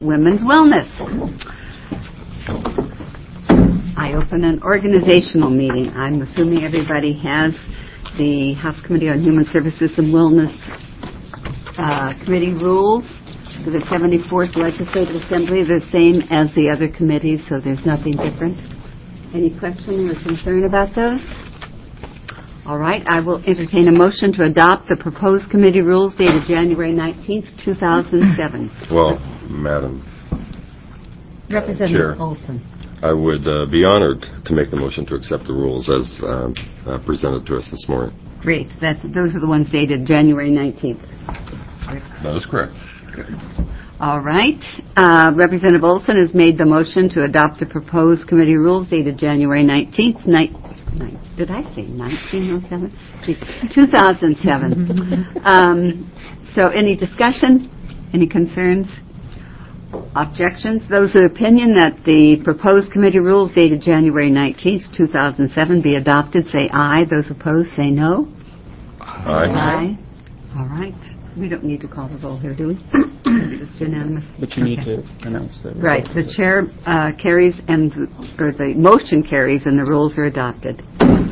Women's Wellness. I open an organizational meeting. I'm assuming everybody has the House Committee on Human Services and Wellness Committee rules for the 74th Legislative Assembly. They're the same as the other committees, so there's nothing different. Any question or concern about those? All right, I will entertain a motion to adopt the proposed committee rules dated January 19th, 2007. Well, Madam Representative Chair, Olson. I would be honored to make the motion to accept the rules as presented to us this morning. Great. Those are the ones dated January 19th. That is correct. All right. Representative Olson has made the motion to adopt the proposed committee rules dated January 19th. Did I say 1907? 2007. So any discussion? Any concerns? Objections? Those of the opinion that the proposed committee rules dated January 19th, 2007 be adopted, say aye. Those opposed, say no. Aye. All right. We don't need to call the roll here, do we? It's unanimous. But you need to announce that. Right. The chair carries or the motion carries and the rules are adopted.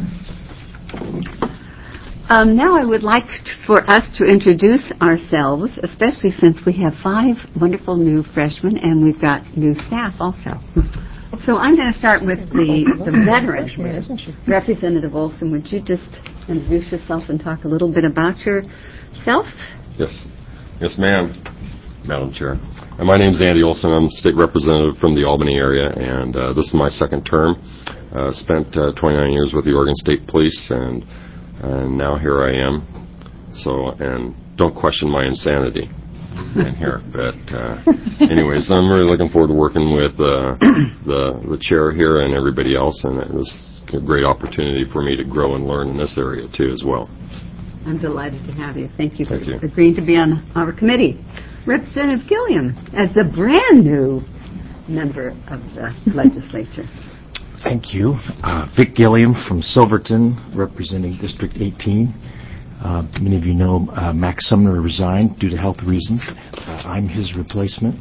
Now I would like for us to introduce ourselves, especially since we have 5 wonderful new freshmen and we've got new staff also. So I'm going to start with the veteran here. Representative Olson, would you just introduce yourself and talk a little bit about yourself? Yes, ma'am, Madam Chair. And my name is Andy Olson. I'm state representative from the Albany area, and this is my second term. Spent 29 years with the Oregon State Police, and now here I am. So, and don't question my insanity in here. But anyways, I'm really looking forward to working with the chair here and everybody else, and this is a great opportunity for me to grow and learn in this area too as well. I'm delighted to have you. Thank you for agreeing to be on our committee. Representative Gilliam, as the brand new member of the legislature. Thank you. Vic Gilliam from Silverton, representing District 18. Many of you know Max Sumner resigned due to health reasons. I'm his replacement.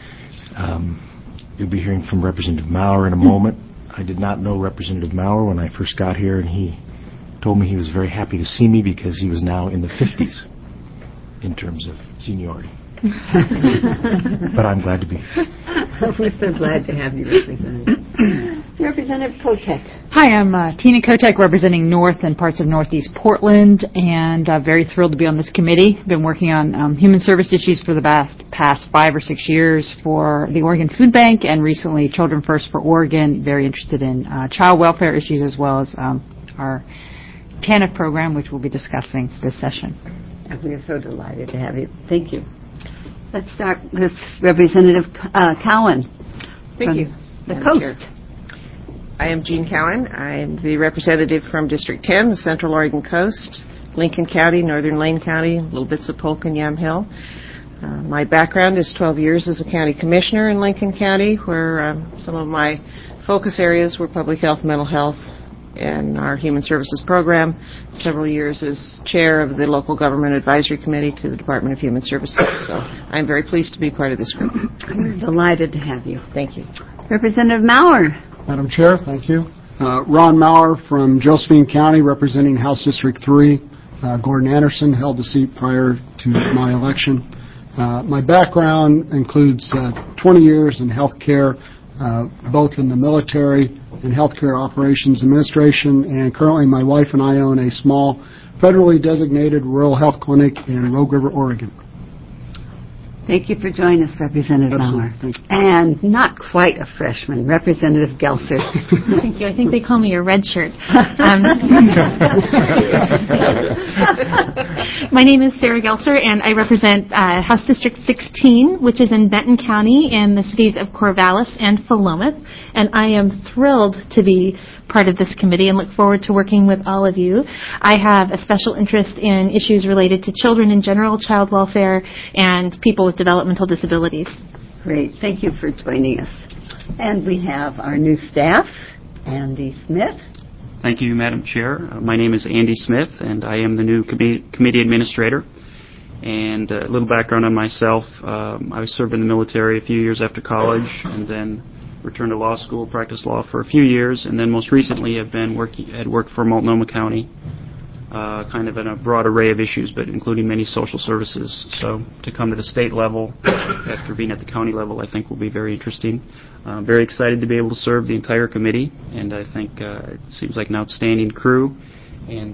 You'll be hearing from Representative Maurer in a moment. I did not know Representative Maurer when I first got here, and he told me he was very happy to see me because he was now in the 50s in terms of seniority. But I'm glad to be here. We're so glad to have you, Representative. Representative Kotek. Hi, I'm Tina Kotek, representing North and parts of Northeast Portland, and very thrilled to be on this committee. Been working on human service issues for the past 5 or 6 years for the Oregon Food Bank, and recently Children First for Oregon. Very interested in child welfare issues as well as our TANF program, which we'll be discussing this session. And we are so delighted to have you. Thank you. Let's start with Representative Cowan. Thank you. The Coast. I am Jean Cowan. I'm the representative from District 10, the Central Oregon Coast, Lincoln County, Northern Lane County, little bits of Polk and Yamhill. My background is 12 years as a county commissioner in Lincoln County, where some of my focus areas were public health, mental health, and our human services program. Several years as chair of the local government advisory committee to the Department of Human Services. So I'm very pleased to be part of this group. I'm delighted to have you. Thank you. Representative Maurer. Madam Chair, thank you. Ron Maurer from Josephine County, representing House District 3. Gordon Anderson held the seat prior to my election. My background includes 20 years in health care, both in the military and healthcare operations administration, and currently my wife and I own a small federally designated rural health clinic in Rogue River, Oregon. Thank you for joining us, Representative Maurer. And not quite a freshman, Representative Gelser. Thank you. I think they call me a red shirt. My name is Sarah Gelser, and I represent House District 16, which is in Benton County in the cities of Corvallis and Philomath. And I am thrilled to be part of this committee and look forward to working with all of you. I have a special interest in issues related to children in general, child welfare, and people with developmental disabilities. Great. Thank you for joining us. And we have our new staff, Andy Smith. Thank you, Madam Chair. My name is Andy Smith, and I am the new committee administrator. And a little background on myself. I served in the military a few years after college, and then returned to law school, practiced law for a few years, and then most recently have been worked for Multnomah County, kind of in a broad array of issues, but including many social services. So to come to the state level after being at the county level, I think will be very interesting. I'm very excited to be able to serve the entire committee, and I think it seems like an outstanding crew. And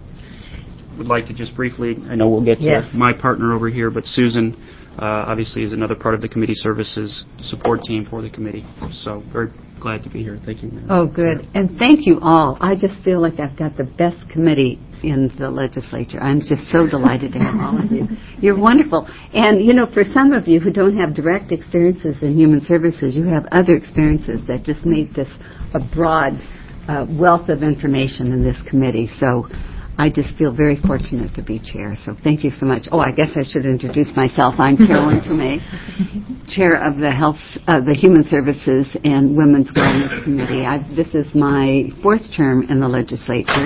would like to just briefly, I know we'll get to my partner over here, but Susan obviously is another part of the committee services support team for the committee. So very glad to be here. Thank you, Madam. Oh, good. And thank you all. I just feel like I've got the best committee in the legislature. I'm just so delighted to have all of you. You're wonderful. And, you know, for some of you who don't have direct experiences in human services, you have other experiences that just make this a broad wealth of information in this committee. So I just feel very fortunate to be chair, so thank you so much. Oh, I guess I should introduce myself. I'm Carolyn Tomei, chair of the Human Services and Women's Wellness Committee. This is my fourth term in the legislature,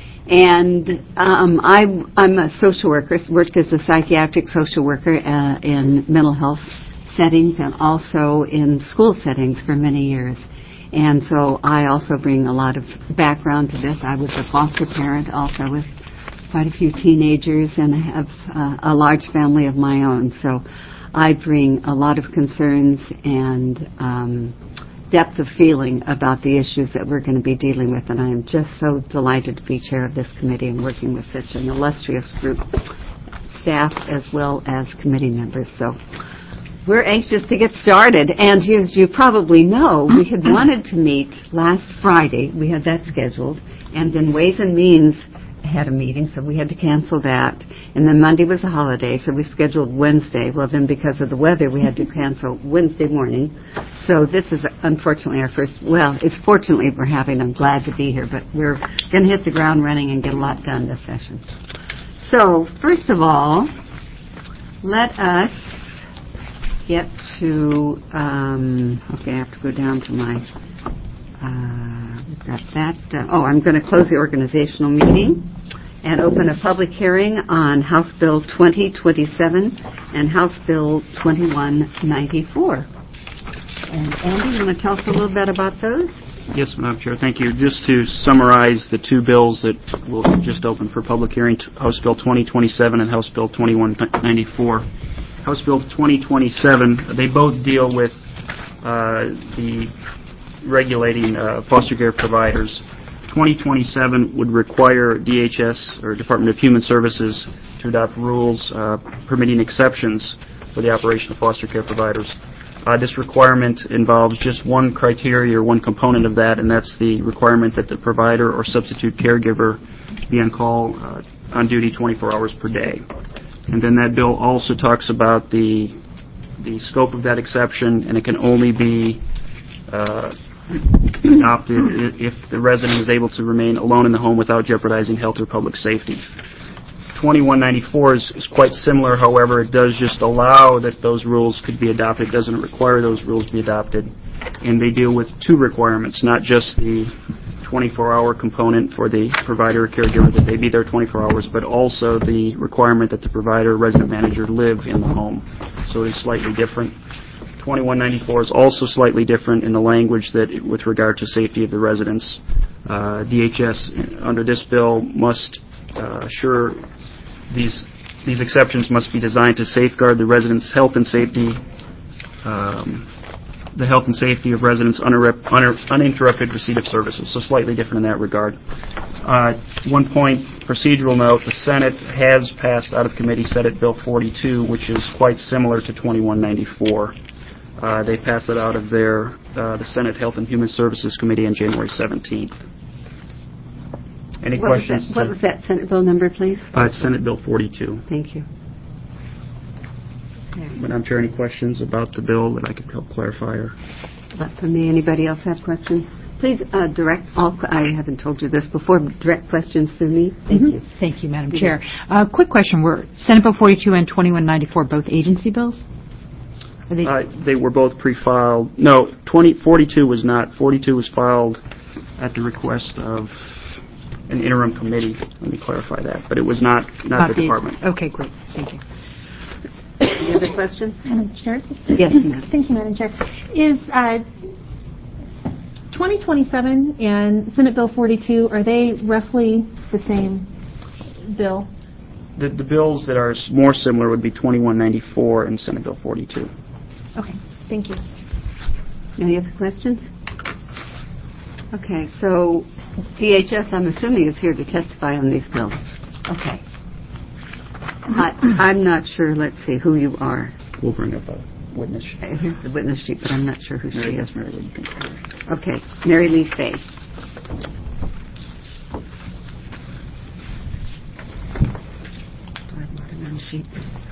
and I'm a social worker, worked as a psychiatric social worker in mental health settings and also in school settings for many years. And so I also bring a lot of background to this. I was a foster parent also with quite a few teenagers, and I have a large family of my own. So I bring a lot of concerns and depth of feeling about the issues that we're going to be dealing with. And I am just so delighted to be chair of this committee and working with such an illustrious group, staff as well as committee members. So we're anxious to get started, and as you probably know, we had wanted to meet last Friday. We had that scheduled, and then Ways and Means had a meeting, so we had to cancel that. And then Monday was a holiday, so we scheduled Wednesday. Well, then because of the weather, we had to cancel Wednesday morning. So this is unfortunately our first, well, it's fortunately we're having, I'm glad to be here, but we're going to hit the ground running and get a lot done this session. So, first of all, let us get to, okay, I have to go down to my, we've got that. I'm going to close the organizational meeting and open a public hearing on House Bill 2027 and House Bill 2194. And Andy, you want to tell us a little bit about those? Yes, Madam Chair, thank you. Just to summarize the two bills that will just open for public hearing, House Bill 2027 and House Bill 2194. House Bill 2027, they both deal with the regulating foster care providers. 2027 would require DHS, or Department of Human Services, to adopt rules permitting exceptions for the operation of foster care providers. This requirement involves just one criteria or one component of that, and that's the requirement that the provider or substitute caregiver be on call on duty 24 hours per day. And then that bill also talks about the scope of that exception, and it can only be adopted if the resident is able to remain alone in the home without jeopardizing health or public safety. 2194 is quite similar, however, it does just allow that those rules could be adopted. It doesn't require those rules be adopted. And they deal with two requirements, not just the 24-hour component for the provider or caregiver that they be there 24 hours, but also the requirement that the provider or resident manager live in the home. So it is slightly different. 2194 is also slightly different in the language that, with regard to safety of the residents, DHS under this bill must assure these exceptions must be designed to safeguard the residents' health and safety, the health and safety of residents' uninterrupted receipt of services. So slightly different in that regard. One point, procedural note, the Senate has passed out of committee Senate Bill 42, which is quite similar to 2194. They passed it out of the Senate Health and Human Services Committee on January 17th. Any questions? What was that Senate bill number, please? It's Senate Bill 42. Thank you. Madam Chair, any questions about the bill that I could help clarify? Not from me. Anybody else have questions? Please direct all, I haven't told you this before, direct questions to me. Thank you. Thank you, Madam Chair. Quick question. Were Senate Bill 42 and 2194 both agency bills? They were both pre-filed. No, 42 was not. 42 was filed at the request of an interim committee. Let me clarify that. But it was not the department. Okay, great. Thank you. Any other questions? Madam Chair? Yes, ma'am. Thank you, Madam Chair. Is 2027 and Senate Bill 42, are they roughly the same bill? The bills that are more similar would be 2194 and Senate Bill 42. Okay, thank you. Any other questions? Okay, so DHS, I'm assuming, is here to testify on these bills. Okay. I'm not sure, let's see, who you are. We'll bring up a witness. Here's the witness sheet, but I'm not sure who she is. Mary Lee Fay. Okay, Mary Lee Fay. Do I want it on the sheet?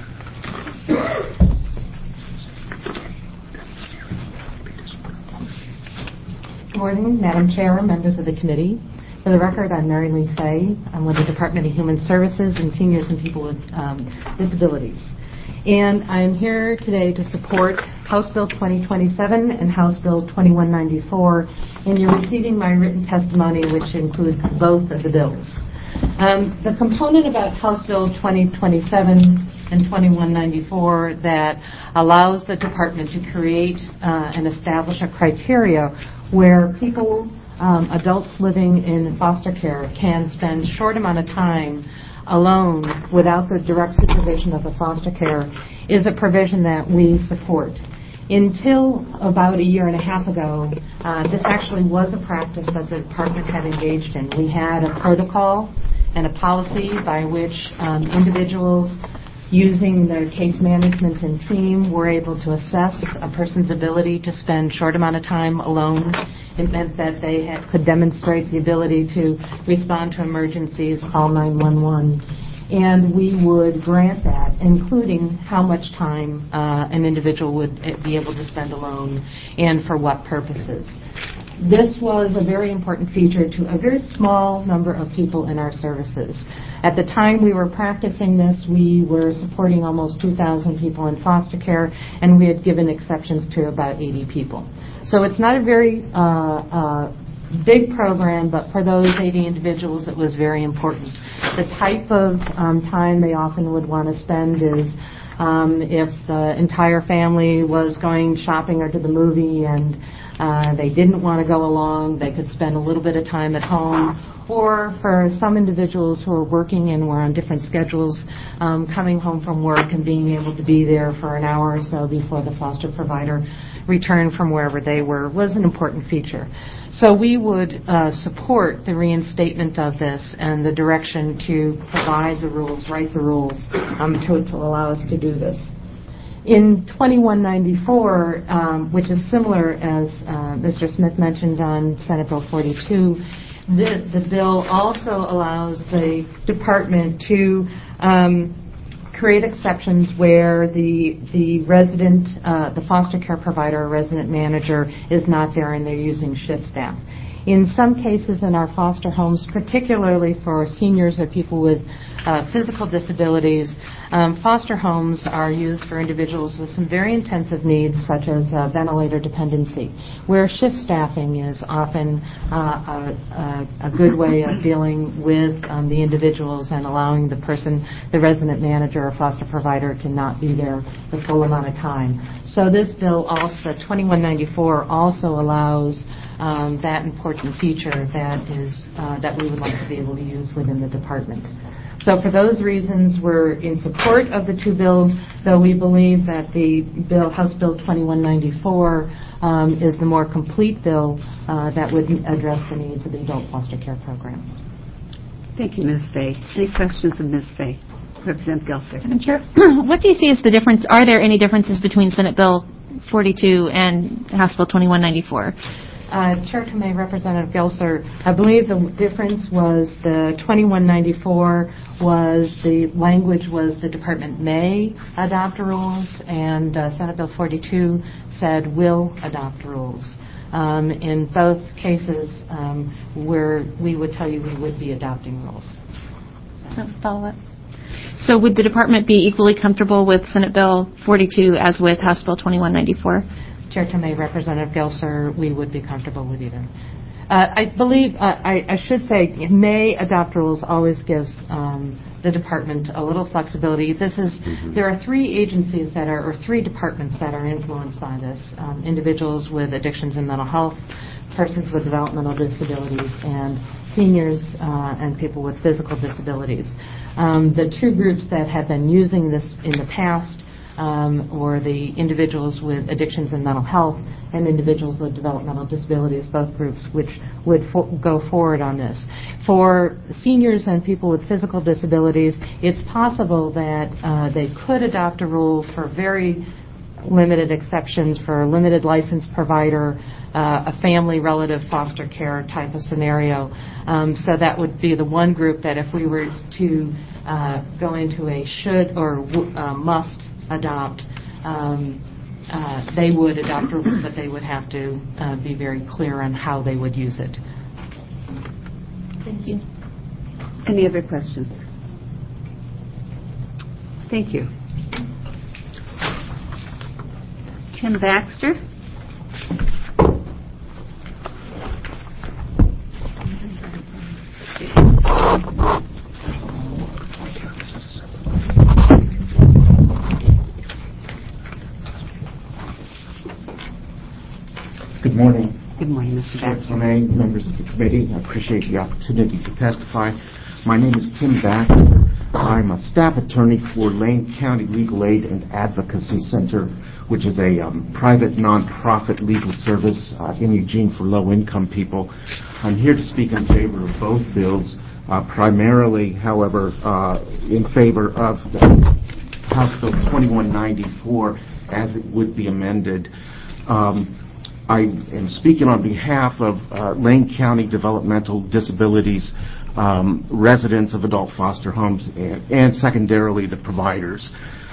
Good morning, Madam Chair, members of the committee. For the record, I'm Mary Lee Fay. I'm with the Department of Human Services and Seniors and People with Disabilities. And I'm here today to support House Bill 2027 and House Bill 2194, and you're receiving my written testimony, which includes both of the bills. The component about House Bill 2027 and 2194 that allows the department to create and establish a criteria where people, adults living in foster care, can spend short amount of time alone without the direct supervision of the foster care is a provision that we support. Until about a year and a half ago, this actually was a practice that the department had engaged in. We had a protocol and a policy by which individuals using their case management and team were able to assess a person's ability to spend short amount of time alone. It meant that they could demonstrate the ability to respond to emergencies, call 911, and we would grant that, including how much time an individual would be able to spend alone and for what purposes. This was a very important feature to a very small number of people in our services. At the time we were practicing this, we were supporting almost 2,000 people in foster care, and we had given exceptions to about 80 people. So it's not a very big program, but for those 80 individuals, it was very important. The type of time they often would want to spend is if the entire family was going shopping or to the movie and they didn't want to go along, they could spend a little bit of time at home. Or for some individuals who are working and were on different schedules, coming home from work and being able to be there for an hour or so before the foster provider returned from wherever they were was an important feature. So we would support the reinstatement of this and the direction to provide the rules, write the rules to allow us to do this. In 2194, which is similar as Mr. Smith mentioned on Senate Bill 42, the bill also allows the department to create exceptions where the resident, the foster care provider or resident manager is not there and they're using shift staff. In some cases in our foster homes, particularly for seniors or people with physical disabilities, foster homes are used for individuals with some very intensive needs, such as ventilator dependency, where shift staffing is often a good way of dealing with the individuals and allowing the person, the resident manager or foster provider, to not be there the full amount of time. So this bill, also 2194, also allows that important feature that we would like to be able to use within the department. So for those reasons, we're in support of the two bills, though we believe that the bill, House Bill 2194, is the more complete bill that would address the needs of the adult foster care program. Thank you, Ms. Fay. Any questions of Ms. Fay? Representative Gelser. Madam Chair, what do you see as the difference? Are there any differences between Senate Bill 42 and House Bill 2194? Chair Tomei, Representative Gelser, I believe the difference was the 2194 was the language was the department may adopt rules, and Senate Bill 42 said will adopt rules. In both cases, where we would tell you we would be adopting rules. So follow up. So would the department be equally comfortable with Senate Bill 42 as with House Bill 2194? Chair Tomei, Representative Gelser, we would be comfortable with either. I believe, I should say, may adopt rules always gives the department a little flexibility. There are three agencies or three departments that are influenced by this: individuals with addictions and mental health, persons with developmental disabilities, and seniors and people with physical disabilities. The two groups that have been using this in the past or the individuals with addictions and mental health and individuals with developmental disabilities, both groups which would go forward on this. For seniors and people with physical disabilities, it's possible that they could adopt a rule for very limited exceptions, for a limited license provider, a family relative foster care type of scenario. So that would be the one group that if we were to go into a should or must adopt, they would adopt rules, but they would have to be very clear on how they would use it. Thank you. Any other questions? Thank you. Tim Baxter. Good morning. Good morning, Mr. Baxter. Members of the committee, I appreciate the opportunity to testify. My name is Tim Baxter. I'm a staff attorney for Lane County Legal Aid and Advocacy Center, which is a private nonprofit legal service in Eugene for low-income people. I'm here to speak in favor of both bills, primarily, however, in favor of House Bill 2194 as it would be amended. I am speaking on behalf of Lane County Developmental Disabilities residents of adult foster homes and secondarily the providers.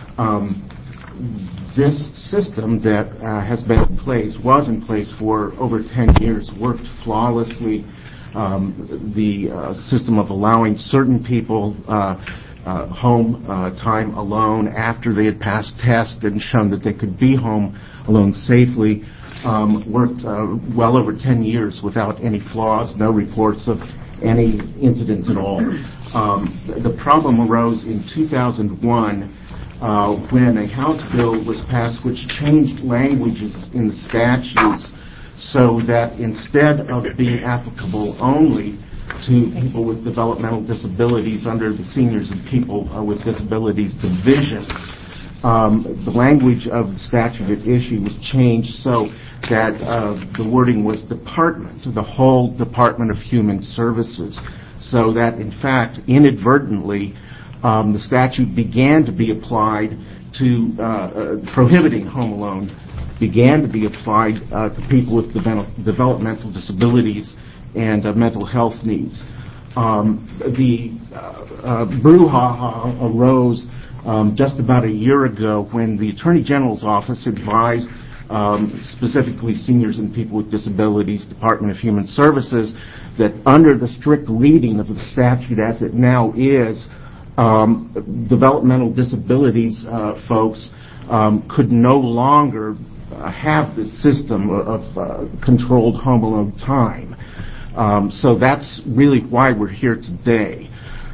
This system that was in place for over 10 years, worked flawlessly. The system of allowing certain people home time alone after they had passed tests and shown that they could be home alone safely worked well over 10 years without any flaws, no reports of any incidents at all. The problem arose in 2001 when a House bill was passed which changed languages in the statutes so that instead of being applicable only to people with developmental disabilities under the Seniors and People with Disabilities Division, the language of the statute at issue was changed so that the wording was department, the whole Department of Human Services, so that in fact inadvertently the statute began to be applied to prohibiting home alone, began to be applied to people with developmental disabilities and mental health needs. The brouhaha arose just about a year ago when the Attorney General's office advised specifically Seniors and People with Disabilities, Department of Human Services, that under the strict reading of the statute as it now is, developmental disabilities folks could no longer have the system of controlled home alone time. So that's really why we're here today.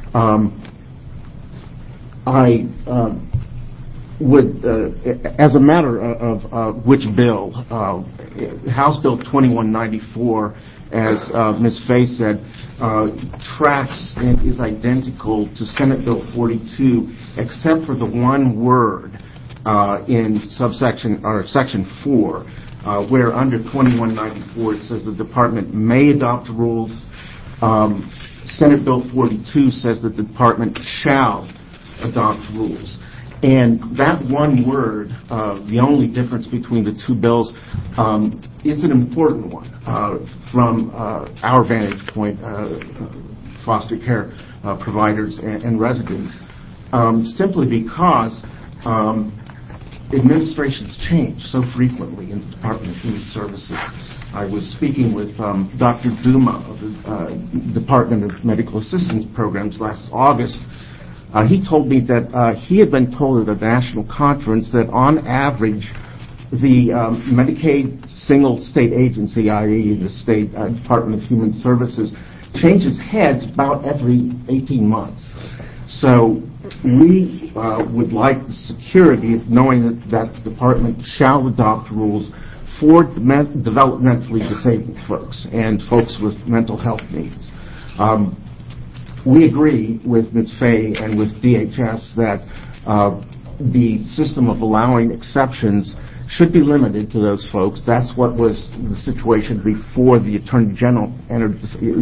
I would, as a matter of which bill, House Bill 2194, as Ms. Fay said, tracks and is identical to Senate Bill 42, except for the one word in subsection or section 4, where under 2194 it says the department may adopt rules. Senate Bill 42 says that the department shall adopt rules. And that one word, the only difference between the two bills, is an important one from our vantage point, foster care providers and residents, simply because administrations change so frequently in the Department of Human Services. I was speaking with Dr. Duma of the Department of Medical Assistance Programs last August. He told me that he had been told at a national conference that on average the Medicaid single state agency, i.e. the State Department of Human Services, changes heads about every 18 months. So we would like the security of knowing that the department shall adopt rules for developmentally disabled folks and folks with mental health needs. We agree with Ms. Fay and with DHS that the system of allowing exceptions should be limited to those folks. That's what was the situation before the Attorney General entered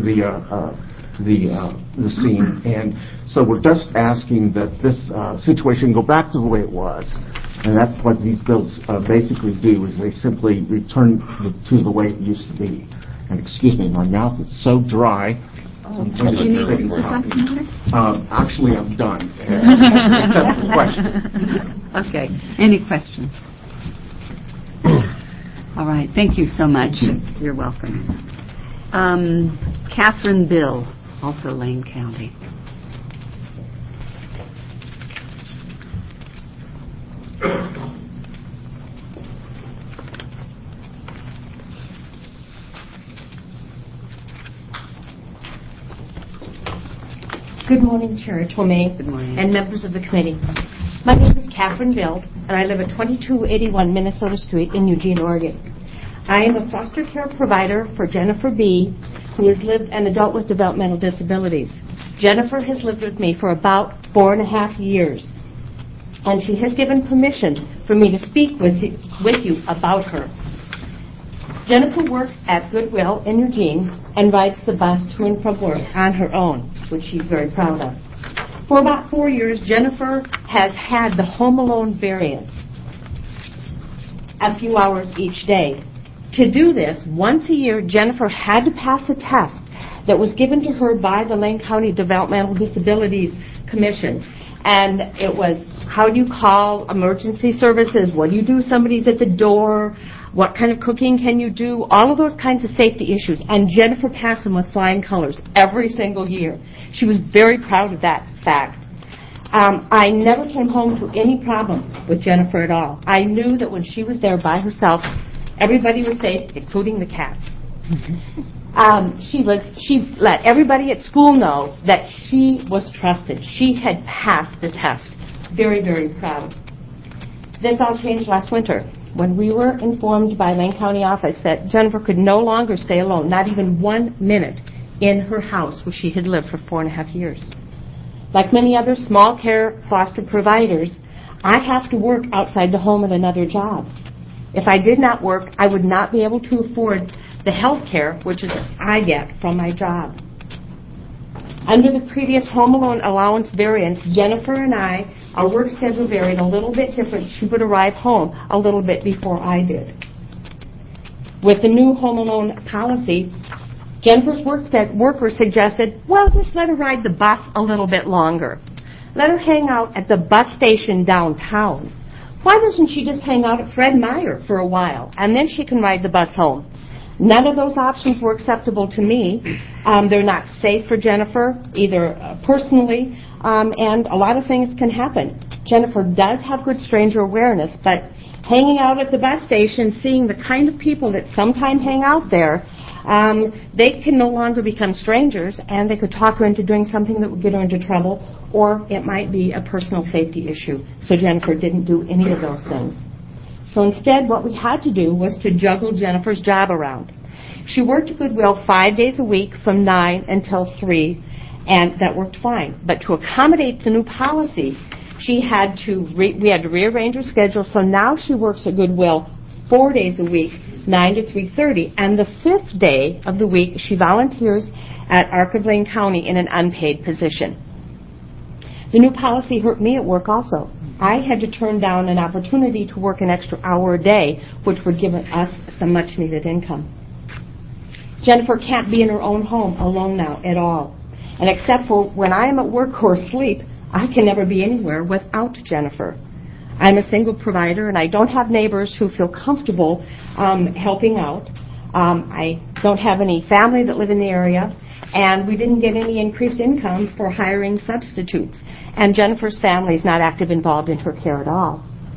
the scene. And so we're just asking that this situation go back to the way it was. And that's what these bills basically do, is they simply return to the way it used to be. And excuse me, my mouth is so dry. Actually, I'm done, except for questions. Okay. Any questions? All right. Thank you so much. You're welcome. Catherine Bill, also Lane County. Good morning, Chair Tomei. Good morning. And members of the committee. My name is Catherine Bill, and I live at 2281 Minnesota Street in Eugene, Oregon. I am a foster care provider for Jennifer B., who has lived an adult with developmental disabilities. Jennifer has lived with me for about 4.5 years, and she has given permission for me to speak with you about her. Jennifer works at Goodwill in Eugene and rides the bus to and from work on her own, which she's very proud of. For about 4 years, Jennifer has had the Home Alone variance a few hours each day. To do this, once a year, Jennifer had to pass a test that was given to her by the Lane County Developmental Disabilities Commission. And it was, how do you call emergency services? What do you do if somebody's at the door? What kind of cooking can you do? All of those kinds of safety issues. And Jennifer passed them with flying colors every single year. She was very proud of that fact. I never came home to any problem with Jennifer at all. I knew that when she was there by herself, everybody was safe, including the cats. She let everybody at school know that she was trusted. She had passed the test. Very, very proud. This all changed last winter when we were informed by Lane County office that Jennifer could no longer stay alone, not even 1 minute, in her house where she had lived for 4.5 years. Like many other small care foster providers, I have to work outside the home at another job. If I did not work, I would not be able to afford the health care which I get from my job. Under the previous Home Alone allowance variance, Jennifer and our work schedule varied a little bit different. She would arrive home a little bit before I did. With the new Home Alone policy, Jennifer's worker suggested, well, just let her ride the bus a little bit longer. Let her hang out at the bus station downtown. Why doesn't she just hang out at Fred Meyer for a while, and then she can ride the bus home? None of those options were acceptable to me. They're not safe for Jennifer, either personally, and a lot of things can happen. Jennifer does have good stranger awareness, but hanging out at the bus station, seeing the kind of people that sometimes hang out there, they can no longer become strangers, and they could talk her into doing something that would get her into trouble, or it might be a personal safety issue. So Jennifer didn't do any of those things. So instead, what we had to do was to juggle Jennifer's job around. She worked at Goodwill 5 days a week from 9 until 3, and that worked fine. But to accommodate the new policy, we had to rearrange her schedule, so now she works at Goodwill 4 days a week, 9 to 3:30, and the 5th day of the week, she volunteers at Arc of Lane County in an unpaid position. The new policy hurt me at work also. I had to turn down an opportunity to work an extra hour a day, which would give us some much-needed income. Jennifer can't be in her own home alone now at all. And except for when I am at work or asleep, I can never be anywhere without Jennifer. I'm a single provider, and I don't have neighbors who feel comfortable helping out. I don't have any family that live in the area, and we didn't get any increased income for hiring substitutes. And Jennifer's family is not active involved in her care at all.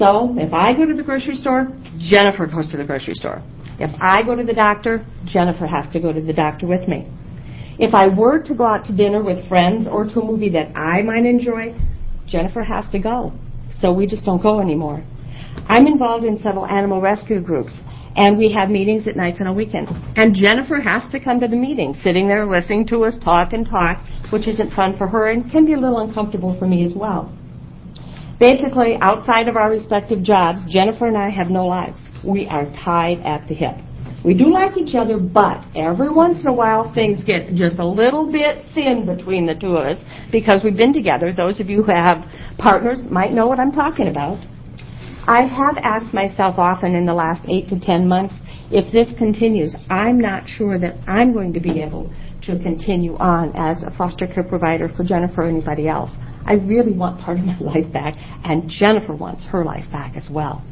So if I go to the grocery store, Jennifer goes to the grocery store. If I go to the doctor, Jennifer has to go to the doctor with me. If I were to go out to dinner with friends or to a movie that I might enjoy, Jennifer has to go. So we just don't go anymore. I'm involved in several animal rescue groups, and we have meetings at nights and on weekends. And Jennifer has to come to the meeting, sitting there listening to us talk and talk, which isn't fun for her and can be a little uncomfortable for me as well. Basically, outside of our respective jobs, Jennifer and I have no lives. We are tied at the hip. We do like each other, but every once in a while things get just a little bit thin between the two of us because we've been together. Those of you who have partners might know what I'm talking about. I have asked myself often in the last 8 to 10 months, if this continues, I'm not sure that I'm going to be able to continue on as a foster care provider for Jennifer or anybody else. I really want part of my life back, and Jennifer wants her life back as well.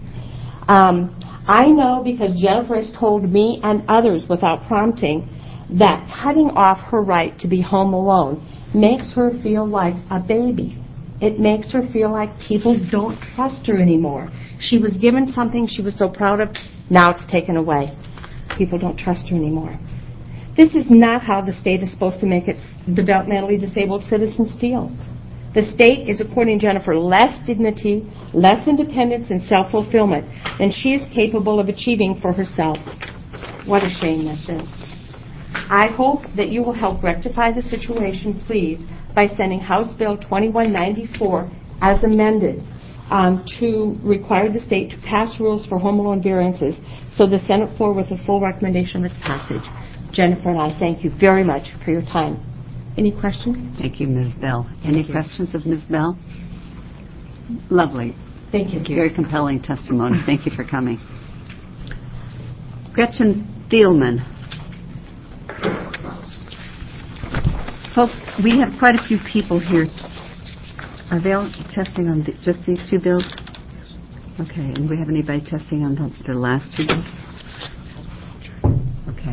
I know because Jennifer has told me and others without prompting that cutting off her right to be home alone makes her feel like a baby. It makes her feel like people don't trust her anymore. She was given something she was so proud of, now it's taken away. People don't trust her anymore. This is not how the state is supposed to make its developmentally disabled citizens feel. The state is according Jennifer less dignity, less independence, and self-fulfillment than she is capable of achieving for herself. What a shame this is. I hope that you will help rectify the situation, please, by sending House Bill 2194 as amended to require the state to pass rules for home alone variances so the Senate floor with a full recommendation of its passage. Jennifer and I thank you very much for your time. Any questions? Thank you, Ms. Bell. Any questions of Ms. Bell? Lovely. Thank you. Very compelling testimony. Thank you for coming. Gretchen Thielman. Folks, we have quite a few people here. Are they all testing on just these two bills? Okay, and do we have anybody testing on the last two bills? Okay.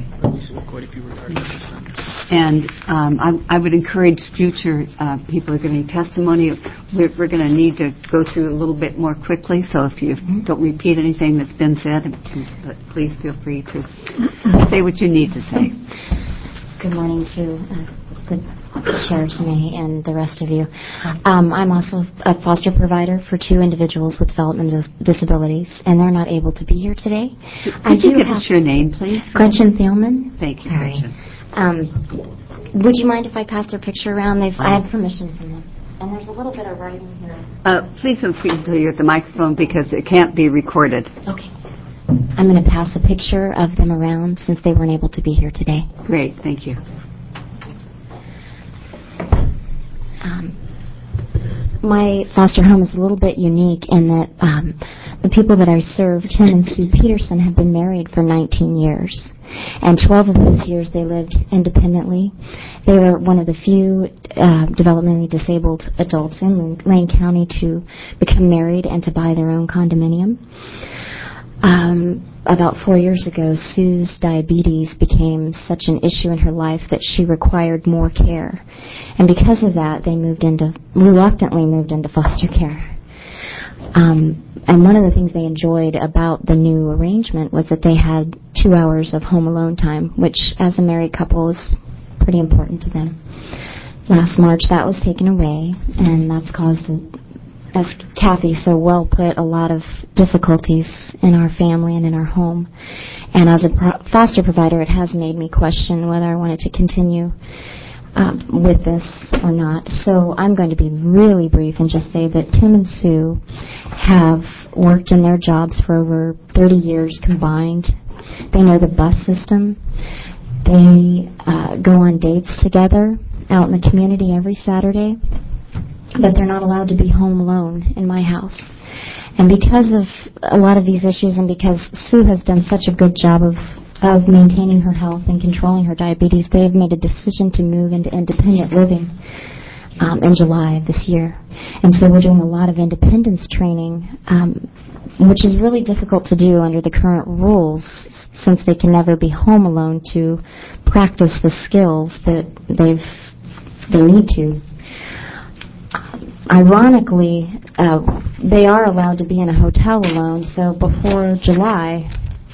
And I would encourage future people who are giving testimony, we're going to need to go through a little bit more quickly, so if you don't repeat anything that's been said, but please feel free to say what you need to say. Good morning to the Chair Tomei and the rest of you. I'm also a foster provider for 2 individuals with developmental disabilities, and they're not able to be here today. Could you give us your name, please? Gretchen Thielman. Thank you, Sorry. Gretchen. Would you mind if I pass their picture around? I had permission from them. And there's a little bit of writing here. Please don't speak until you're at the microphone because it can't be recorded. Okay. I'm going to pass a picture of them around since they weren't able to be here today. Great, thank you. My foster home is a little bit unique in that the people that I serve, Tim and Sue Peterson, have been married for 19 years. And 12 of those years they lived independently. They were one of the few developmentally disabled adults in Lane County to become married and to buy their own condominium. About 4 years ago, Sue's diabetes became such an issue in her life that she required more care. And because of that, they reluctantly moved into foster care. And one of the things they enjoyed about the new arrangement was that they had 2 hours of home alone time, which as a married couple is pretty important to them. Last March, that was taken away, and that's caused, as Kathy so well put, a lot of difficulties in our family and in our home. And as a foster provider, it has made me question whether I wanted to continue with this or not. So I'm going to be really brief and just say that Tim and Sue have worked in their jobs for over 30 years combined. They know the bus system. They go on dates together out in the community every Saturday. But they're not allowed to be home alone in my house. And because of a lot of these issues and because Sue has done such a good job of maintaining her health and controlling her diabetes, they have made a decision to move into independent living in July of this year. And so we're doing a lot of independence training, which is really difficult to do under the current rules since they can never be home alone to practice the skills that they need to. Ironically, they are allowed to be in a hotel alone, so before July,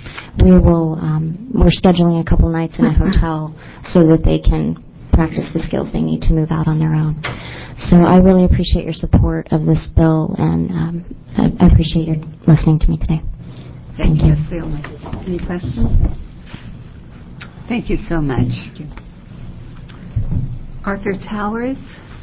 we're scheduling a couple nights in a hotel so that they can practice the skills they need to move out on their own. So I really appreciate your support of this bill, and I appreciate your listening to me today. Thank you so much. Any questions? Thank you so much. Thank you. Arthur Towers?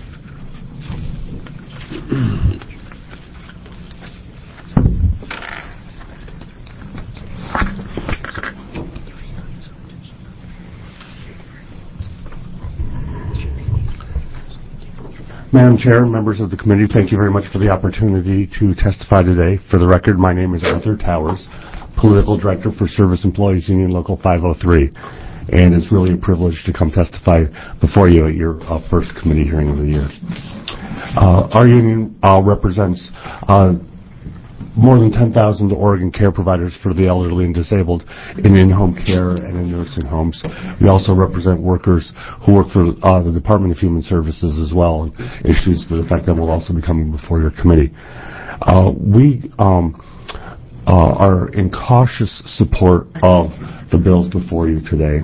Madam Chair, members of the committee, thank you very much for the opportunity to testify today. For the record, my name is Arthur Towers, Political Director for Service Employees Union Local 503, and it's really a privilege to come testify before you at your first committee hearing of the year. Our union represents more than 10,000 Oregon care providers for the elderly and disabled in-home care and in nursing homes. We also represent workers who work for the Department of Human Services as well, and issues that affect them will also be coming before your committee. We are in cautious support of the bills before you today.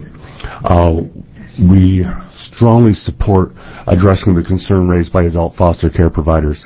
We strongly support addressing the concern raised by adult foster care providers.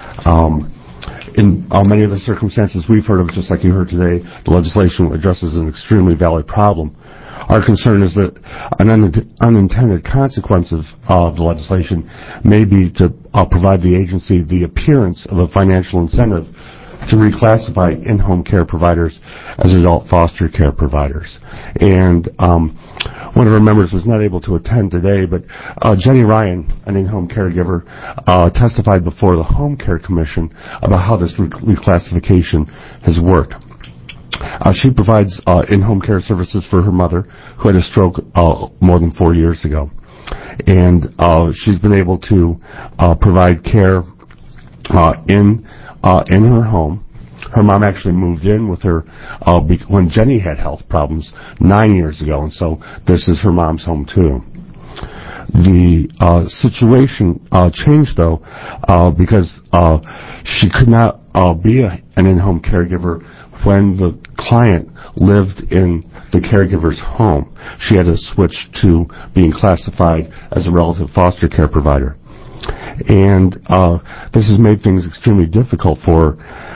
In many of the circumstances we've heard of, just like you heard today, the legislation addresses an extremely valid problem. Our concern is that an unintended consequence of the legislation may be to provide the agency the appearance of a financial incentive to reclassify in-home care providers as adult foster care providers. And one of our members was not able to attend today, but Jenny Ryan, an in-home caregiver, testified before the Home Care Commission about how this reclassification has worked. She provides in-home care services for her mother, who had a stroke more than 4 years ago. And she's been able to provide care in her home. Her mom actually moved in with her when Jenny had health problems 9 years ago, and so this is her mom's home too. The situation changed, though, because she could not be an in-home caregiver when the client lived in the caregiver's home. She had to switch to being classified as a relative foster care provider. And this has made things extremely difficult for her.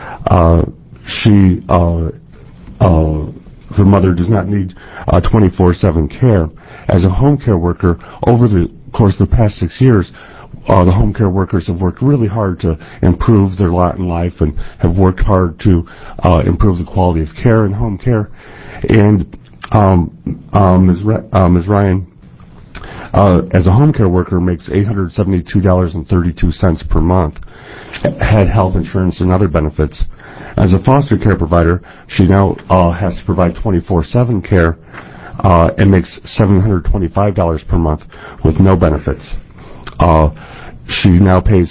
Her mother does not need 24/7 care. As a home care worker, over the course of the past 6 years, the home care workers have worked really hard to improve their lot in life and have worked hard to improve the quality of care in home care. And Ms. Ryan, as a home care worker, makes $872.32 per month, had health insurance and other benefits. As a foster care provider, she now has to provide 24/7 care and makes $725 per month with no benefits. She now pays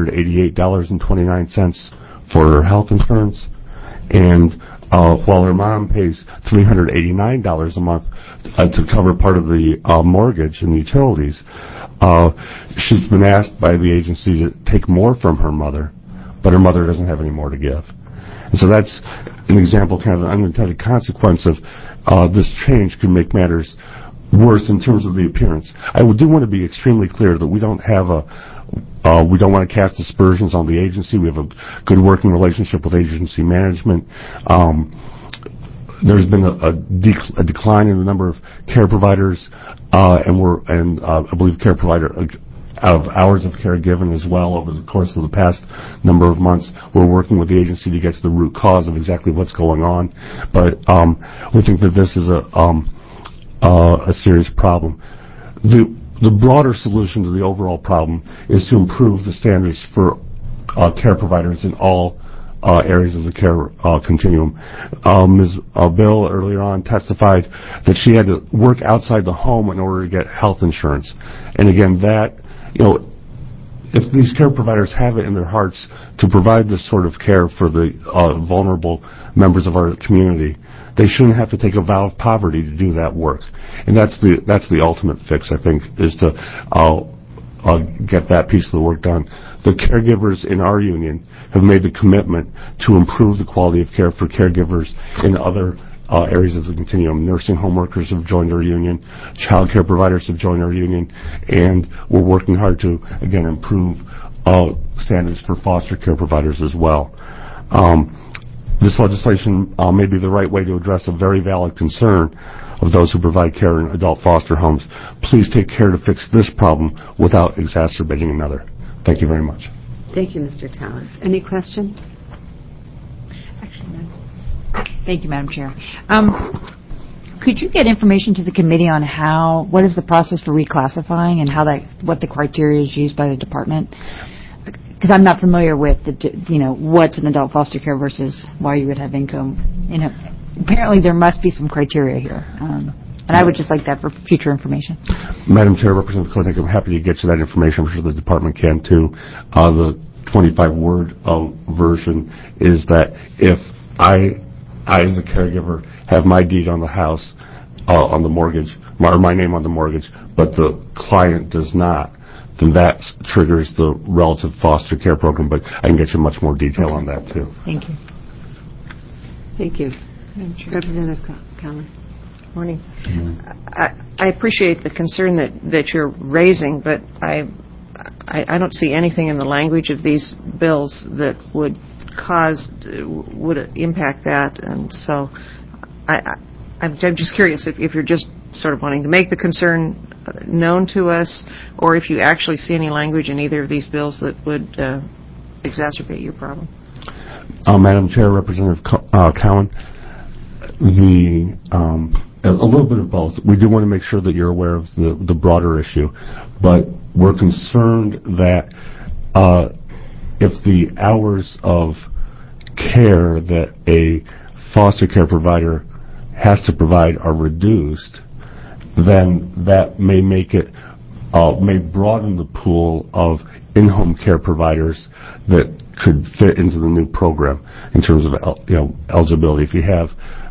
$488.29 for her health insurance, and while her mom pays $389 a month to cover part of the mortgage and utilities, she's been asked by the agency to take more from her mother, but her mother doesn't have any more to give. And so that's an example, kind of an unintended consequence of this change can make matters worse in terms of the appearance. I do want to be extremely clear that we don't want to cast aspersions on the agency. We have a good working relationship with agency management. There's been a decline in the number of care providers, and I believe care provider of hours of care given as well over the course of the past number of months. We're working with the agency to get to the root cause of exactly what's going on, but we think that this is a serious problem. The broader solution to the overall problem is to improve the standards for care providers in all areas of the care continuum. Ms. Bill earlier on testified that she had to work outside the home in order to get health insurance. And again, that, if these care providers have it in their hearts to provide this sort of care for the vulnerable members of our community, they shouldn't have to take a vow of poverty to do that work. And that's the ultimate fix, I think, is to get that piece of the work done. The caregivers in our union have made the commitment to improve the quality of care for caregivers in other areas of the continuum. Nursing home workers have joined our union, child care providers have joined our union, and we're working hard to, again, improve standards for foster care providers as well. This legislation may be the right way to address a very valid concern of those who provide care in adult foster homes. Please take care to fix this problem without exacerbating another. Thank you very much. Thank you, Mr. Tallis. Any question? Thank you, Madam Chair. Could you get information to the committee on what is the process for reclassifying and what the criteria is used by the department? Because I'm not familiar with what's an adult foster care versus why you would have income. Apparently there must be some criteria here, and I would just like that for future information. Madam Chair, Representative Koenig, I'm happy to get you that information. I'm sure the department can too. The 25-word version is that if I as a caregiver have my deed on the house, on the mortgage, or my name on the mortgage, but the client does not, then that triggers the relative foster care program. But I can get you much more detail on that too. Thank you. Thank you. Representative Collins. Morning. I appreciate the concern that you're raising, but I don't see anything in the language of these bills that would impact that, and so I'm just curious if you're just sort of wanting to make the concern known to us, or if you actually see any language in either of these bills that would exacerbate your problem. Madam Chair, Representative Cowan, a little bit of both. We do want to make sure that you're aware of the broader issue, but we're concerned that if the hours of care that a foster care provider has to provide are reduced, then that may make it may broaden the pool of in-home care providers that could fit into the new program in terms of eligibility. If you have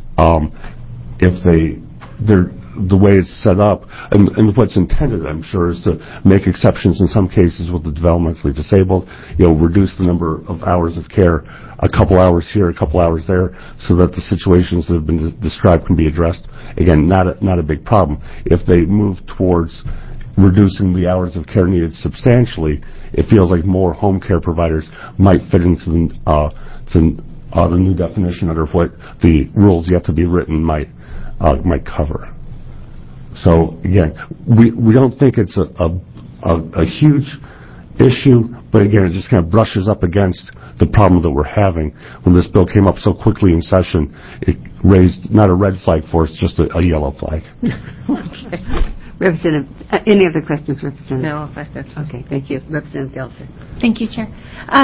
the way it's set up, and what's intended, I'm sure, is to make exceptions in some cases with the developmentally disabled, reduce the number of hours of care, a couple hours here, a couple hours there, so that the situations that have been described can be addressed. Again, not a big problem. If they move towards reducing the hours of care needed substantially, it feels like more home care providers might fit into the new definition under what the rules yet to be written might cover. So again, we don't think it's a huge issue, but again, it just kind of brushes up against the problem that we're having. When this bill came up so quickly in session, it raised not a red flag for us, just a yellow flag. Okay. Representative, any other questions, Representative? No, that's okay. Thank you, Representative Gelser. Thank you, Chair.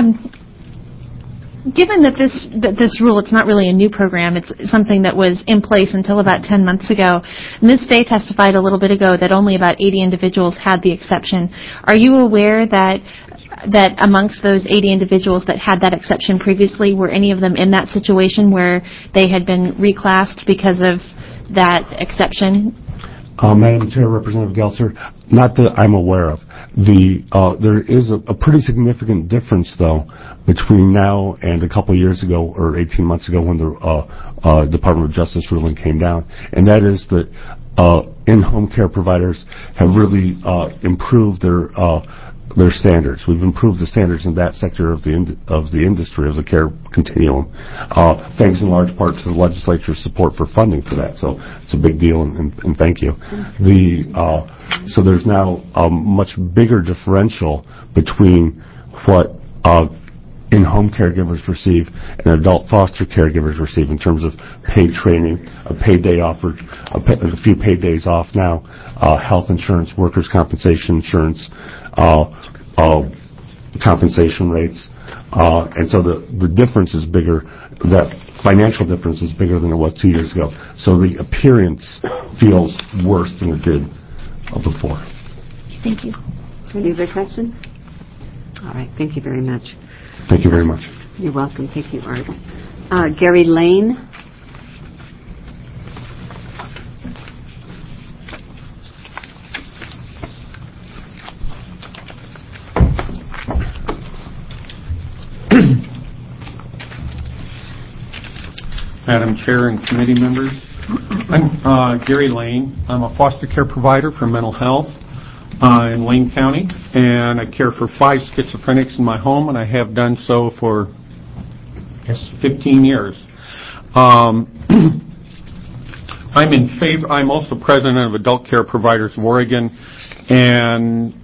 Given that this rule, it's not really a new program, it's something that was in place until about 10 months ago. Ms. Fay testified a little bit ago that only about 80 individuals had the exception. Are you aware that amongst those 80 individuals that had that exception previously, were any of them in that situation where they had been reclassed because of that exception? Madam Chair, Representative Gelser, not that I'm aware of. There is a pretty significant difference, though, between now and a couple of years ago or 18 months ago when the Department of Justice ruling came down, and that is that in-home care providers have really improved their standards. We've improved the standards in that sector of the industry, of the care continuum, thanks in large part to the legislature's support for funding for that. So it's a big deal, and thank you. So there's now a much bigger differential between what in-home caregivers receive and adult foster caregivers receive in terms of paid training, a paid day offered, a few paid days off now, health insurance, workers' compensation insurance, compensation rates, and so the difference is bigger. That financial difference is bigger than it was 2 years ago. So the appearance feels worse than it did before. Thank you. Any other questions? All right. Thank you very much. Thank you very much. You're welcome. Thank you, Art. Gary Lane. Madam Chair and committee members. I'm Gary Lane. I'm a foster care provider for mental health in Lane County, and I care for 5 schizophrenics in my home, and I have done so for, 15 years. I'm also president of Adult Care Providers of Oregon, and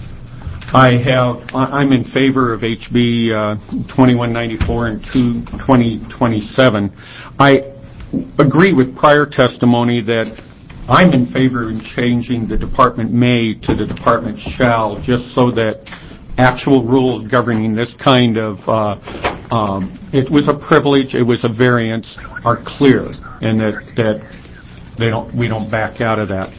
I'm in favor of HB 2194 and 2027. I agree with prior testimony that I'm in favor of changing the department may to the department shall, just so that actual rules governing this kind of, it was a privilege, it was a variance, are clear, and that we don't back out of that.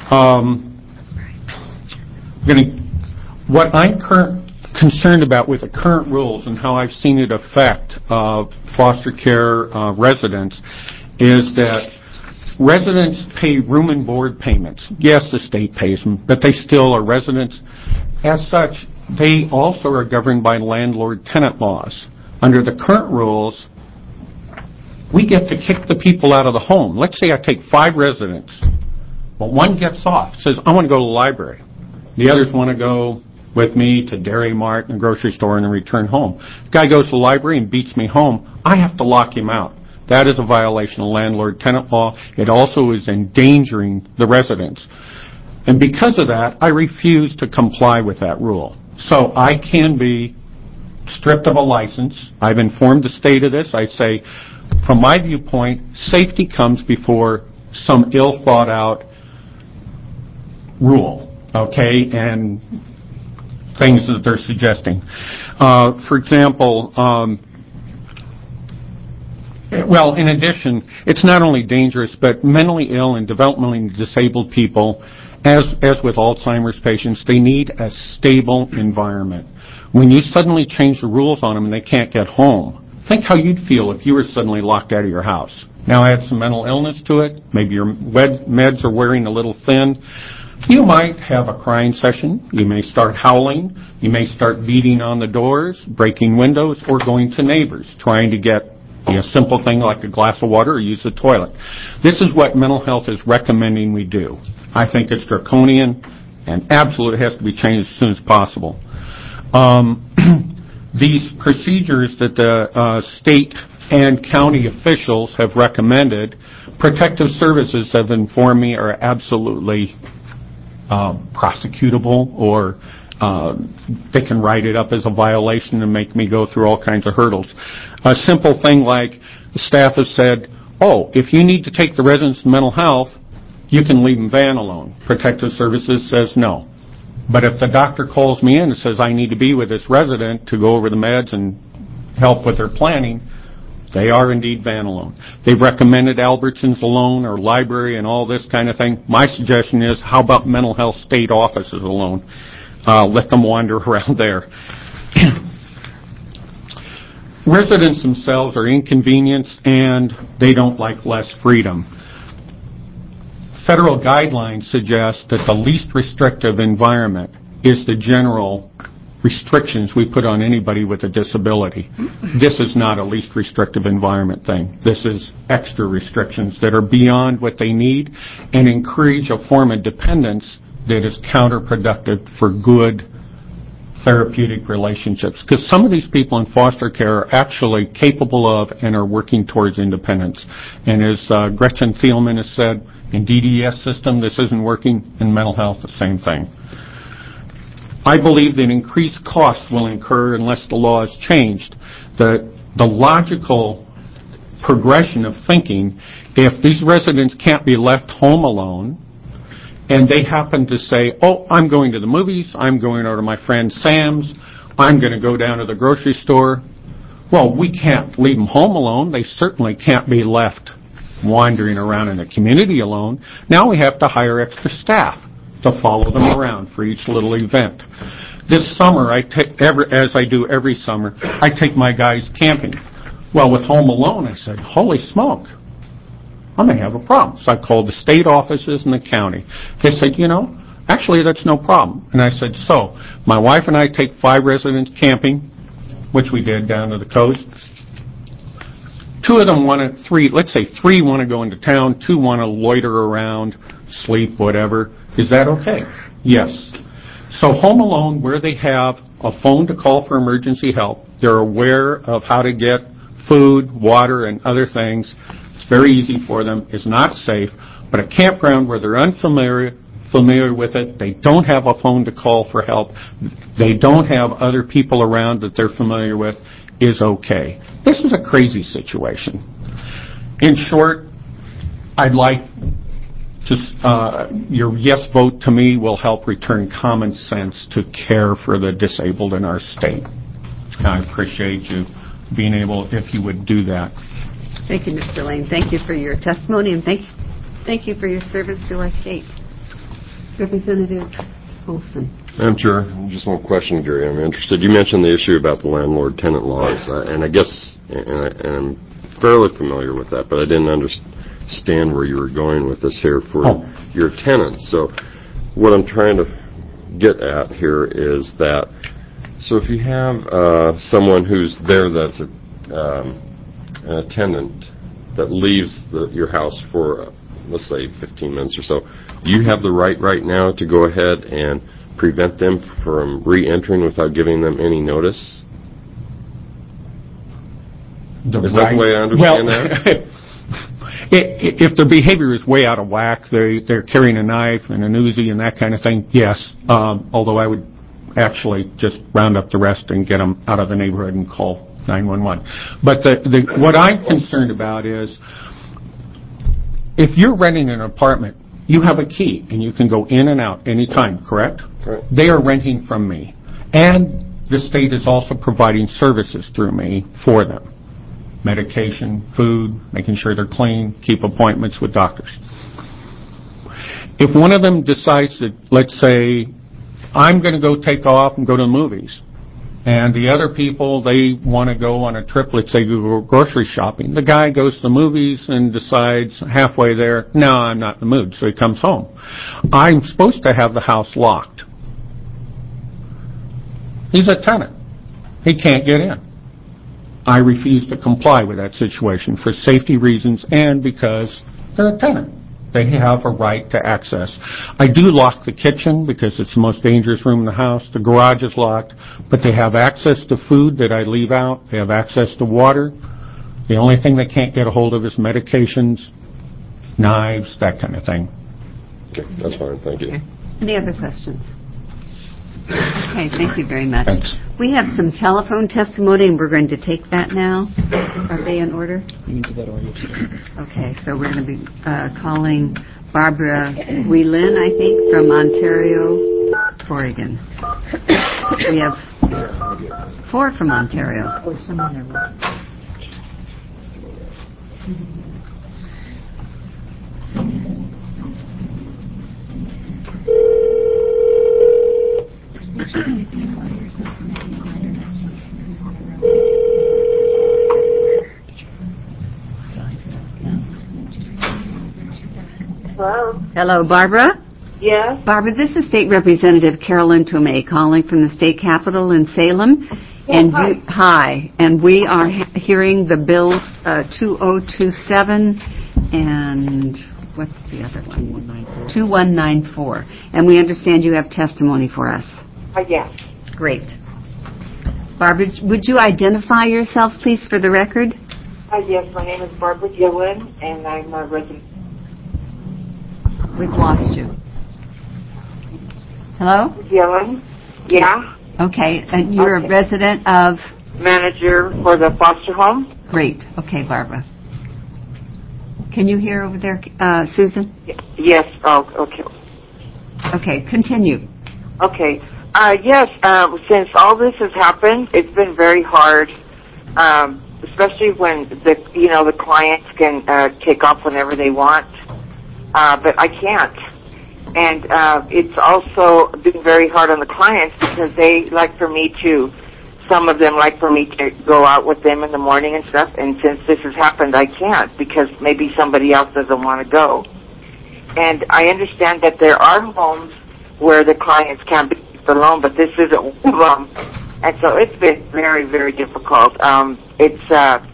What I'm concerned about with the current rules and how I've seen it affect foster care residents is that residents pay room and board payments. Yes, the state pays them, but they still are residents. As such, they also are governed by landlord-tenant laws. Under the current rules, we get to kick the people out of the home. Let's say I take 5 residents, but one gets off, says, I want to go to the library. The others want to go with me to Dairy Mart and the grocery store and then return home. The guy goes to the library and beats me home. I have to lock him out. That is a violation of landlord-tenant law. It also is endangering the residents. And because of that, I refuse to comply with that rule. So I can be stripped of a license. I've informed the state of this. I say, from my viewpoint, safety comes before some ill-thought-out rule, okay, and things that they're suggesting. For example, well, in addition, it's not only dangerous, but mentally ill and developmentally disabled people, as with Alzheimer's patients, they need a stable environment. When you suddenly change the rules on them and they can't get home, think how you'd feel if you were suddenly locked out of your house. Now add some mental illness to it. Maybe your meds are wearing a little thin. You might have a crying session. You may start howling. You may start beating on the doors, breaking windows, or going to neighbors, trying to get a simple thing like a glass of water or use the toilet. This is what mental health is recommending we do. I think it's draconian and absolutely has to be changed as soon as possible. These procedures that the state and county officials have recommended, Protective Services have informed me are absolutely prosecutable, or they can write it up as a violation and make me go through all kinds of hurdles. A simple thing like the staff has said, oh, if you need to take the residents to mental health, you can leave them van alone. Protective Services says no. But if the doctor calls me in and says I need to be with this resident to go over the meds and help with their planning, they are indeed van alone. They've recommended Albertsons alone or library and all this kind of thing. My suggestion is, how about mental health state offices alone? Let them wander around there. Residents themselves are inconvenienced and they don't like less freedom. Federal guidelines suggest that the least restrictive environment is the general restrictions we put on anybody with a disability. This is not a least restrictive environment thing. This is extra restrictions that are beyond what they need and encourage a form of dependence that is counterproductive for good therapeutic relationships. Because some of these people in foster care are actually capable of and are working towards independence. And as Gretchen Thielman has said, in DDS system, this isn't working. In mental health, the same thing. I believe that increased costs will incur unless the law is changed. The logical progression of thinking, if these residents can't be left home alone, and they happen to say, oh, I'm going to the movies, I'm going over to my friend Sam's, I'm going to go down to the grocery store. Well, we can't leave them home alone. They certainly can't be left wandering around in the community alone. Now we have to hire extra staff to follow them around for each little event. This summer, as I do every summer, I take my guys camping. Well, with Home Alone, I said, holy smoke, I may have a problem. So I called the state offices and the county. They said, actually that's no problem. And I said, so my wife and I take 5 residents camping, which we did down to the coast. two of them let's say three want to go into town, two want to loiter around, sleep, whatever. Is that okay? Yes. So Home Alone, where they have a phone to call for emergency help, they're aware of how to get food, water, and other things. It's very easy for them. It's not safe. But a campground where they're unfamiliar with it, they don't have a phone to call for help, they don't have other people around that they're familiar with, is okay. This is a crazy situation. In short, I'd like to, your yes vote to me will help return common sense to care for the disabled in our state. I appreciate you being able, if you would do that. Thank you, Mr. Lane. Thank you for your testimony, and thank you for your service to our state. Representative Olson. Madam Chair, just one question, Gary. I'm interested. You mentioned the issue about the landlord-tenant laws, and I guess, and I'm fairly familiar with that, but I didn't understand where you were going with this here for your tenants. So what I'm trying to get at here is that, so if you have someone who's there that's a tenant that leaves your house for, let's say, 15 minutes or so, do you have the right now to go ahead and prevent them from re-entering without giving them any notice? Is that the way I understand that? If their behavior is way out of whack, they're carrying a knife and an Uzi and that kind of thing, yes. Although I would actually just round up the rest and get them out of the neighborhood and call 911. But what I'm concerned about is, if you're renting an apartment, you have a key and you can go in and out anytime, correct? Right. They are renting from me. And the state is also providing services through me for them. Medication, food, making sure they're clean, keep appointments with doctors. If one of them decides that, let's say, I'm going to go take off and go to the movies, and the other people, they want to go on a trip, let's say go grocery shopping. The guy goes to the movies and decides halfway there, no, I'm not in the mood, so he comes home. I'm supposed to have the house locked. He's a tenant. He can't get in. I refuse to comply with that situation for safety reasons and because they're a tenant. They have a right to access. I do lock the kitchen because it's the most dangerous room in the house. The garage is locked, but they have access to food that I leave out. They have access to water. The only thing they can't get a hold of is medications, knives, that kind of thing. Okay, that's fine. Thank you. Okay. Any other questions? Okay, thank you very much. Thanks. We have some telephone testimony, and we're going to take that now. Are they in order? Okay, so we're going to be calling Barbara Whelan, I think, from Ontario, Oregon. We have 4 from Ontario. Hello? Hello, Barbara? Yes? Barbara, this is State Representative Carolyn Tomei calling from the state capitol in Salem. Yes, hi. Hi. And we are hearing the bills 2027 and what's the other one? 2194. And we understand you have testimony for us. Yes. Great. Barbara, would you identify yourself, please, for the record? Yes, my name is Barbara Gillen, and I'm a resident. We've lost you. Hello? Gillen? Yeah? Okay, and you're a resident of? Manager for the foster home. Great. Okay, Barbara. Can you hear over there, Susan? Yes. Oh, okay. Okay, continue. Okay. Yes, since all this has happened, it's been very hard, especially when the clients can take off whenever they want, but I can't. And it's also been very hard on the clients because they like for me to, some of them like for me to go out with them in the morning and stuff, and since this has happened, I can't because maybe somebody else doesn't want to go. And I understand that there are homes where the clients can't be alone, but this isn't one of them. And so it's been very, very difficult.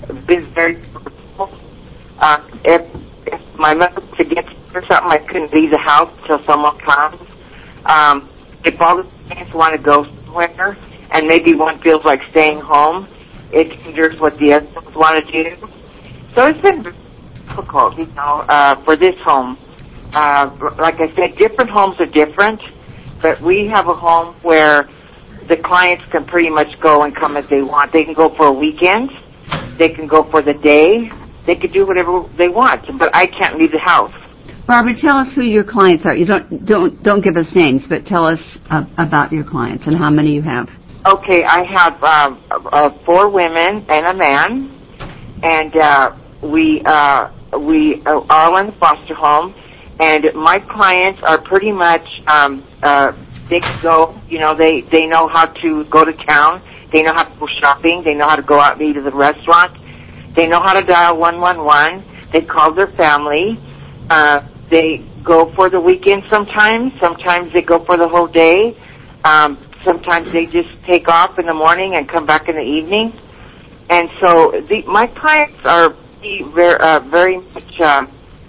been very helpful. If my mother forgets or something, I couldn't leave the house till someone comes. If all the clients want to go somewhere and maybe one feels like staying home, it hinders what the others want to do. So it's been difficult, for this home. Like I said, different homes are different, but we have a home where the clients can pretty much go and come as they want. They can go for a weekend. They can go for the day. They can do whatever they want, but I can't leave the house. Barbara, tell us who your clients are. You don't give us names, but tell us about your clients and how many you have. Okay, I have 4 women and a man, and we are in the foster home. And my clients are pretty much they can go. They know how to go to town. They know how to go shopping. They know how to go out and eat at the restaurant. They know how to dial 111. They call their family. They go for the weekend sometimes. Sometimes they go for the whole day. Sometimes they just take off in the morning and come back in the evening. And so my clients are very much...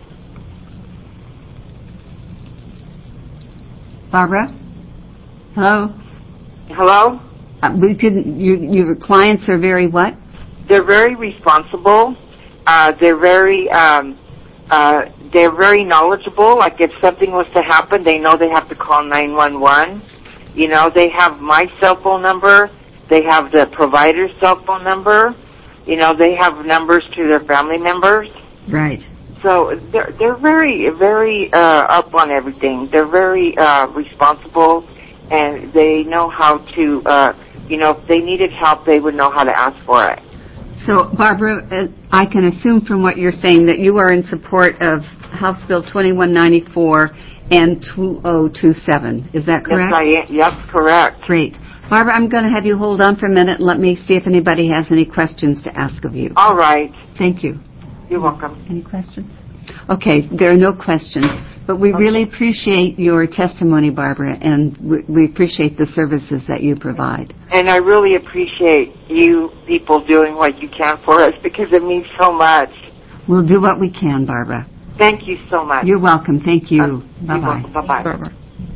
Barbara? Hello? Hello? Your clients are very what? They're very responsible. They're very knowledgeable. Like if something was to happen, they know they have to call 911. They have my cell phone number. They have the provider's cell phone number. They have numbers to their family members. Right. So they're very, very up on everything. They're very responsible, and they know how to, if they needed help, they would know how to ask for it. So, Barbara, I can assume from what you're saying that you are in support of House Bill 2194 and 2027. Is that correct? Yes, I am. Yes, correct. Great. Barbara, I'm going to have you hold on for a minute and let me see if anybody has any questions to ask of you. All right. Thank you. You're welcome. Any questions? Okay, there are no questions, but we really appreciate your testimony, Barbara, and we appreciate the services that you provide. And I really appreciate you people doing what you can for us because it means so much. We'll do what we can, Barbara. Thank you so much. You're welcome. Thank you. Bye-bye. Bye-bye. Barbara.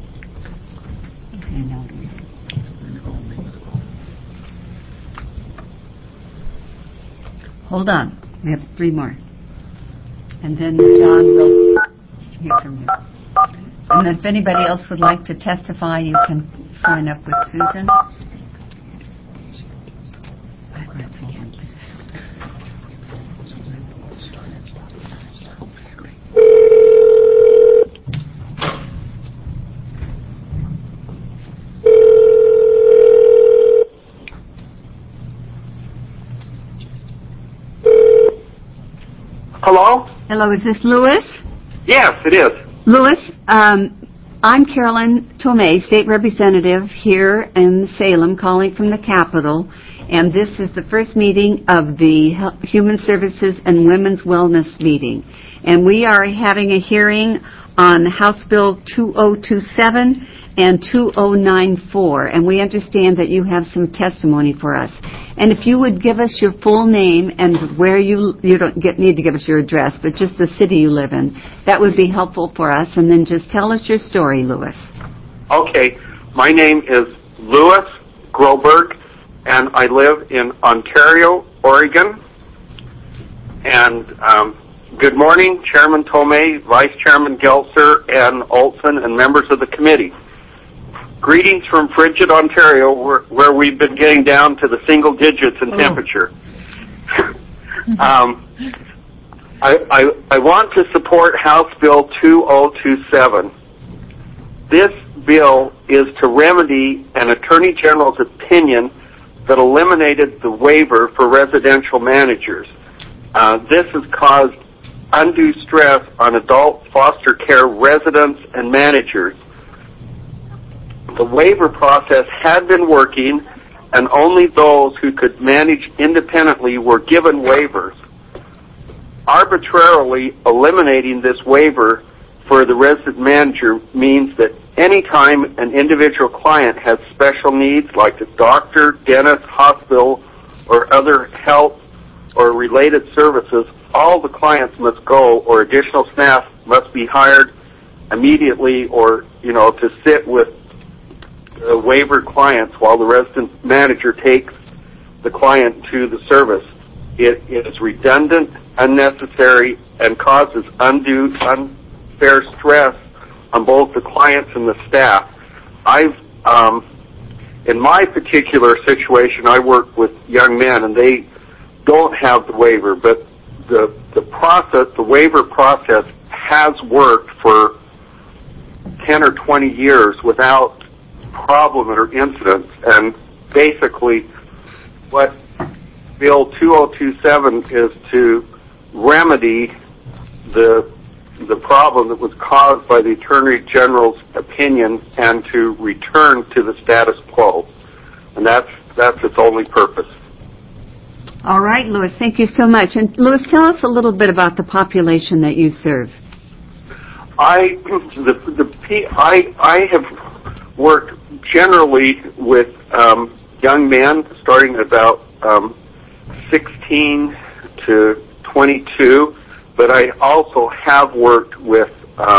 Okay, now. Hold on. We have 3 more. And then John will hear from you. And if anybody else would like to testify, you can sign up with Susan. Hello? Hello, is this Louis? Yes, it is. Louis, I'm Carolyn Tomei, State Representative here in Salem, calling from the Capitol, and this is the first meeting of the Human Services and Women's Wellness meeting. And we are having a hearing on House Bill 2027 and 2094, and we understand that you have some testimony for us. And if you would give us your full name and where you don't need to give us your address, but just the city you live in, that would be helpful for us. And then just tell us your story, Louis. Okay. My name is Louis Groberg, and I live in Ontario, Oregon. And good morning, Chairman Tomei, Vice Chairman Gelser, and Olson, and members of the committee. Greetings from frigid Ontario, where we've been getting down to the single digits in temperature. I want to support House Bill 2027. This bill is to remedy an Attorney General's opinion that eliminated the waiver for residential managers. This has caused undue stress on adult foster care residents and managers. The waiver process had been working, and only those who could manage independently were given waivers. Arbitrarily eliminating this waiver for the resident manager means that any time an individual client has special needs like a doctor, dentist, hospital, or other health or related services, all the clients must go, or additional staff must be hired immediately, or, to sit with the waiver clients while the resident manager takes the client to the service. It is redundant, unnecessary, and causes undue, unfair stress on both the clients and the staff. In my particular situation, I work with young men, and they don't have the waiver, but the waiver process has worked for 10 or 20 years without problem or incidents, and basically what Bill 2027 is to remedy the problem that was caused by the Attorney General's opinion and to return to the status quo. And that's its only purpose. All right, Louis, thank you so much. And Louis, tell us a little bit about the population that you serve. I have worked generally with young men starting at about 16 to 22, but I also have worked with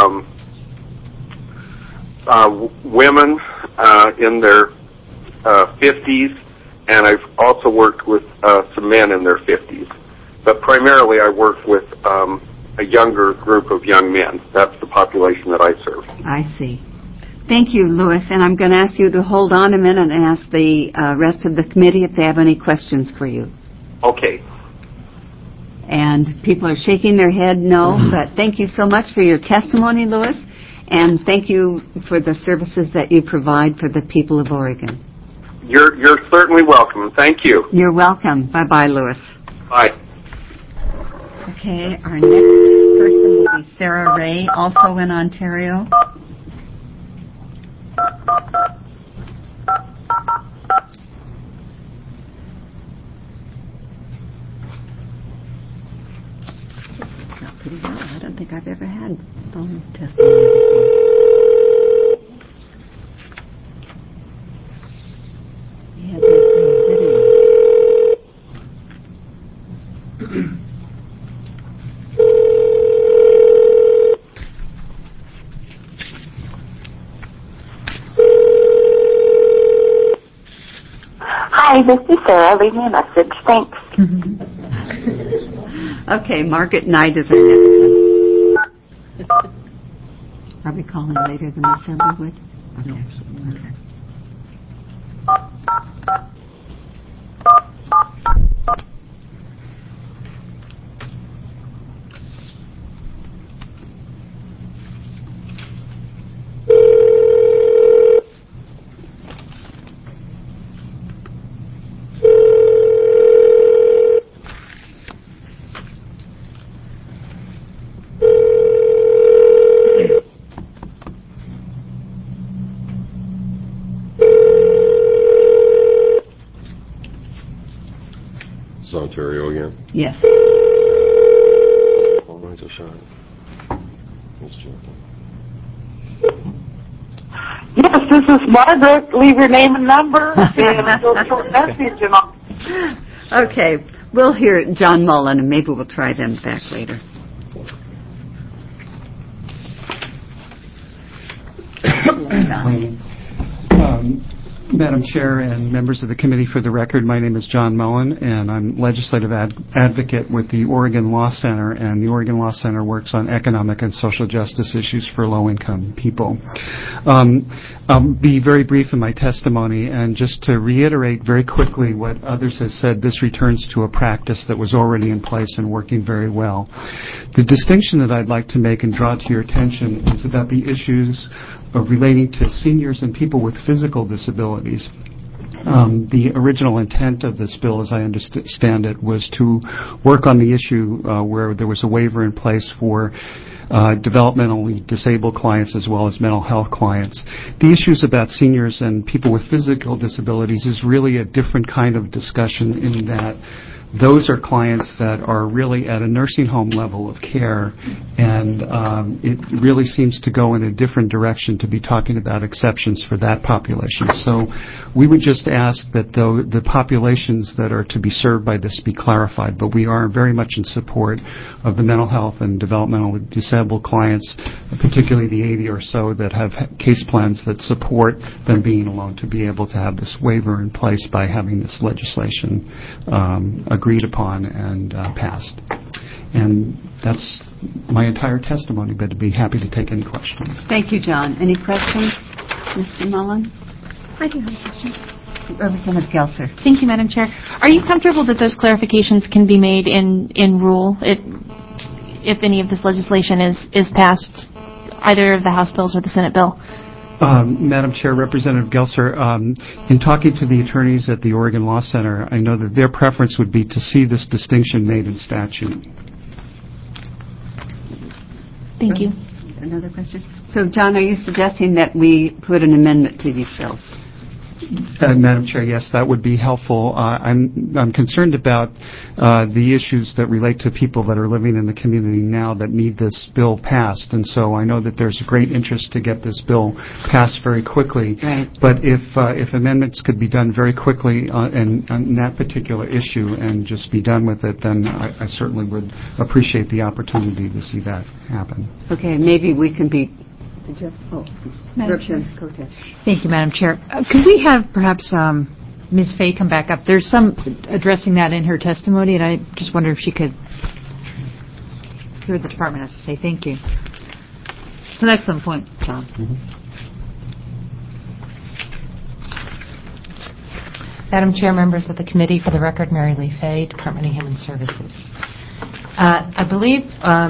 women in their 50s, and I've also worked with some men in their 50s. But primarily I work with a younger group of young men. That's the population that I serve. I see. Thank you, Louis. And I'm going to ask you to hold on a minute and ask the rest of the committee if they have any questions for you. Okay. And people are shaking their head no, but thank you so much for your testimony, Louis, and thank you for the services that you provide for the people of Oregon. You're certainly welcome. Thank you. You're welcome. Bye-bye, Louis. Bye. Okay, our next person will be Sarah Ray, also in Ontario. Pretty well. I don't think I've ever had phone testimony before. We had this video. Hi, this is Sarah. Leave me a message. Thanks. Okay, Margaret Knight is our next one. Are we calling later than we said we would? Okay. Is Ontario again? Yes. All lines are shut. Let's check. Yes, this is Margaret. Leave your name and number and a short message. And Okay, we'll hear John Mullen, and maybe we'll try them back later. Madam Chair and members of the committee, for the record, my name is John Mullen, and I'm legislative advocate with the Oregon Law Center, and the Oregon Law Center works on economic and social justice issues for low-income people. I'll be very brief in my testimony, and just to reiterate very quickly what others have said, this returns to a practice that was already in place and working very well. The distinction that I'd like to make and draw to your attention is about the issues of relating to seniors and people with physical disabilities. The original intent of this bill, as I understand it, was to work on the issue where there was a waiver in place for developmentally disabled clients as well as mental health clients. The issues about seniors and people with physical disabilities is really a different kind of discussion in that those are clients that are really at a nursing home level of care, and it really seems to go in a different direction to be talking about exceptions for that population. So we would just ask that the populations that are to be served by this be clarified, but we are very much in support of the mental health and developmentally disabled clients, particularly the 80 or so that have case plans that support them being alone, to be able to have this waiver in place by having this legislation agreed upon and passed. And that's my entire testimony, but I'd be happy to take any questions. Thank you, John. Any questions, Mr. Mullen? I do have a question. Representative Gelser. Thank you, Madam Chair. Are you comfortable that those clarifications can be made in rule if any of this legislation is passed, either of the House bills or the Senate bill? Madam Chair, Representative Gelser, in talking to the attorneys at the Oregon Law Center, I know that their preference would be to see this distinction made in statute. Thank you. Another question? So, John, are you suggesting that we put an amendment to these bills? Madam Chair, yes, that would be helpful. I'm concerned about the issues that relate to people that are living in the community now that need this bill passed, and so I know that there's a great interest to get this bill passed very quickly. Right. But if amendments could be done very quickly on that particular issue and just be done with it, then I certainly would appreciate the opportunity to see that happen. Okay, maybe we can be... Thank you, Madam Chair. Could we have perhaps Ms. Fay come back up? There's some addressing that in her testimony, and I just wonder if she could hear what the department has to say. Thank you. It's an excellent point, John. Madam Chair, members of the committee, for the record, Mary Lee Fay, Department of Human Services. I believe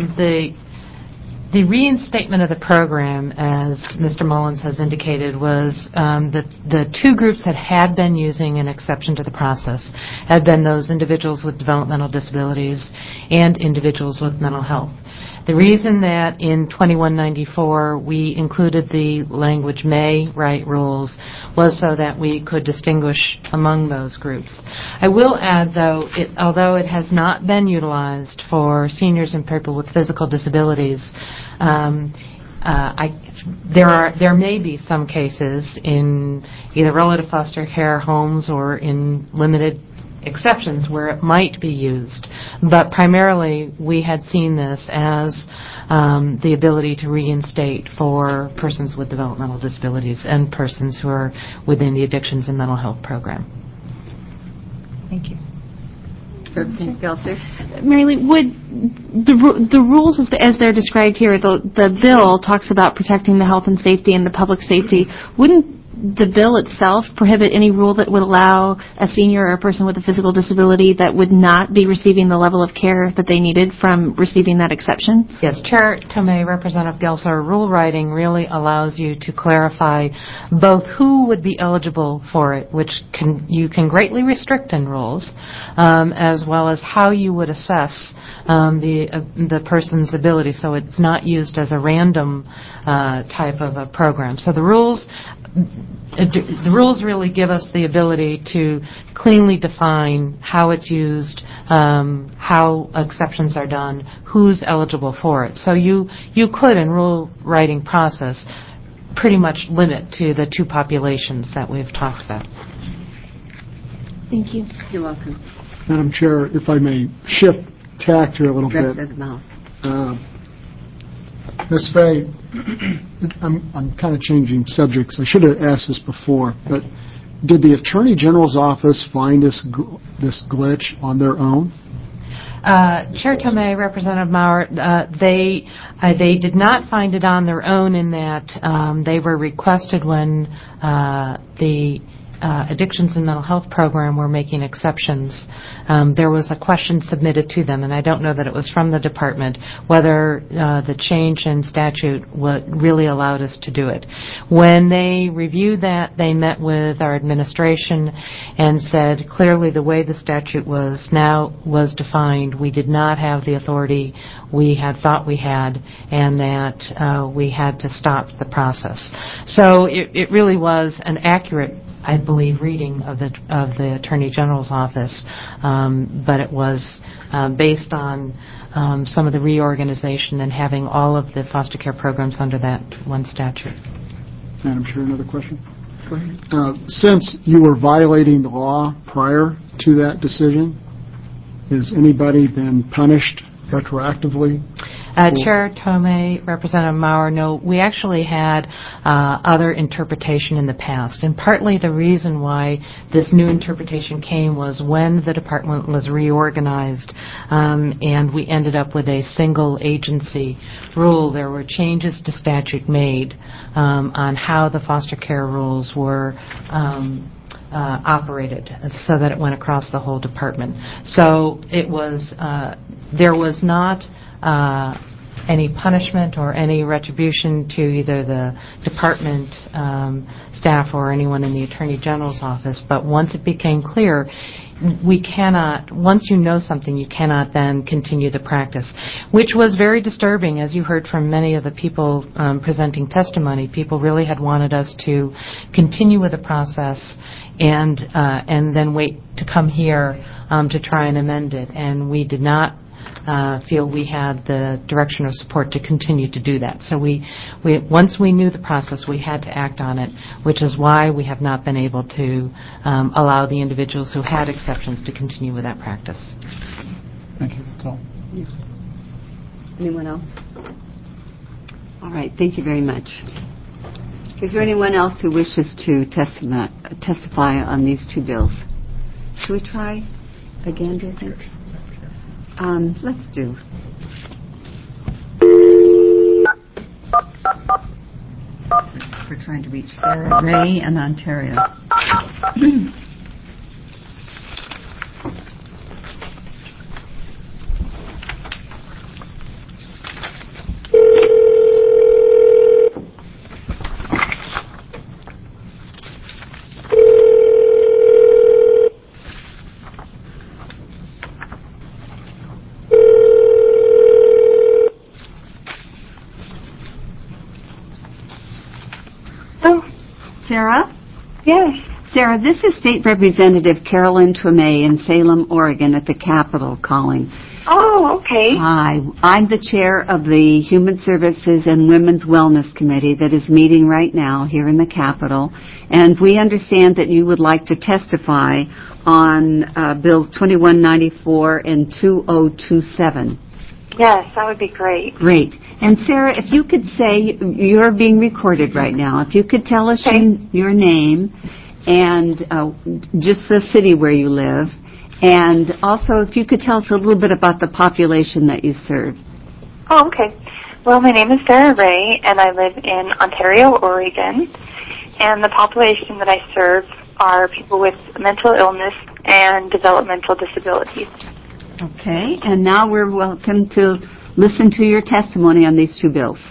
the reinstatement of the program, as Mr. Mullins has indicated, was the two groups that had been using an exception to the process had been those individuals with developmental disabilities and individuals with mental health. The reason that in 2194 we included the language may write rules was so that we could distinguish among those groups. I will add, though, although it has not been utilized for seniors and people with physical disabilities, there may be some cases in either relative foster care homes or in limited exceptions where it might be used, but primarily we had seen this as the ability to reinstate for persons with developmental disabilities and persons who are within the Addictions and Mental Health Program. Thank you. Mary Lee, would the rules as they're described here, the bill talks about protecting the health and safety and the public safety. Wouldn't the bill itself prohibit any rule that would allow a senior or a person with a physical disability that would not be receiving the level of care that they needed from receiving that exception? Yes, Chair Tomei, Representative Gelser, rule writing really allows you to clarify both who would be eligible for it, which you can greatly restrict in rules, as well as how you would assess the person's ability, so it's not used as a random type of a program. So the rules really give us the ability to cleanly define how it's used, how exceptions are done, who's eligible for it. So you could, in rule writing process, pretty much limit to the two populations that we've talked about. Thank you. You're welcome. Madam Chair, if I may shift tact here a little bit. Ms. Fay, I'm kind of changing subjects. I should have asked this before, but did the Attorney General's office find this glitch on their own? Chair Tomei, Representative Maurer, they did not find it on their own in that they were requested when the Addictions and Mental Health Program were making exceptions. There was a question submitted to them, and I don't know that it was from the department, whether the change in statute really allowed us to do it. When they reviewed that, they met with our administration and said clearly the way the statute was defined, we did not have the authority we had thought we had, and that we had to stop the process. So it really was an accurate I believe, reading of the Attorney General's office, but it was based on some of the reorganization and having all of the foster care programs under that one statute. Madam Chair, another question? Go ahead. Since you were violating the law prior to that decision, has anybody been punished retroactively? Chair Tomei, Representative Maurer, no, we actually had other interpretation in the past, and partly the reason why this new interpretation came was when the department was reorganized and we ended up with a single agency rule. There were changes to statute made on how the foster care rules were operated so that it went across the whole department. So it was, there was not any punishment or any retribution to either the department staff or anyone in the Attorney General's office, but once it became clear, we cannot, once you know something, you cannot then continue the practice, which was very disturbing. As you heard from many of the people presenting testimony, people really had wanted us to continue with the process and then wait to come here to try and amend it, and we did not feel we had the direction or support to continue to do that. So we once we knew the process, we had to act on it, which is why we have not been able to allow the individuals who had exceptions to continue with that practice. Thank you. That's all. Anyone else? All right. Thank you very much. Is there anyone else who wishes to testify on these two bills? Should we try again, do you think? Let's do. We're trying to reach Sarah Ray in Ontario. Sarah? Yes. Sarah, this is State Representative Carolyn Tomei in Salem, Oregon at the Capitol calling. Oh, okay. Hi. I'm the chair of the Human Services and Women's Wellness Committee that is meeting right now here in the Capitol, and we understand that you would like to testify on Bills 2194 and 2027. Yes, that would be great. Great. And Sarah, if you could say, you're being recorded right now, if you could tell us your name and just the city where you live, and also if you could tell us a little bit about the population that you serve. Oh, okay. Well, my name is Sarah Ray, and I live in Ontario, Oregon, and the population that I serve are people with mental illness and developmental disabilities. Okay, and now we're welcome to listen to your testimony on these two bills.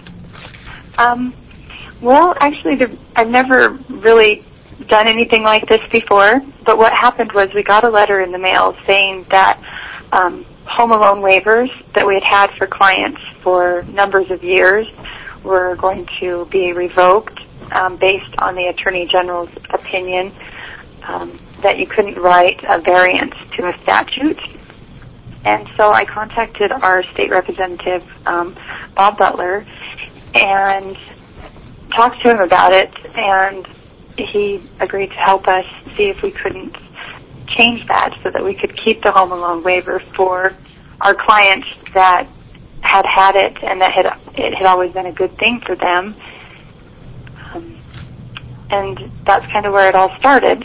Well, actually, I've never really done anything like this before, but what happened was we got a letter in the mail saying that home alone waivers that we had for clients for numbers of years were going to be revoked based on the Attorney General's opinion that you couldn't write a variance to a statute. And so I contacted our state representative, Bob Butler, and talked to him about it, and he agreed to help us see if we couldn't change that so that we could keep the home alone waiver for our clients that had it and that it had always been a good thing for them. And that's kind of where it all started.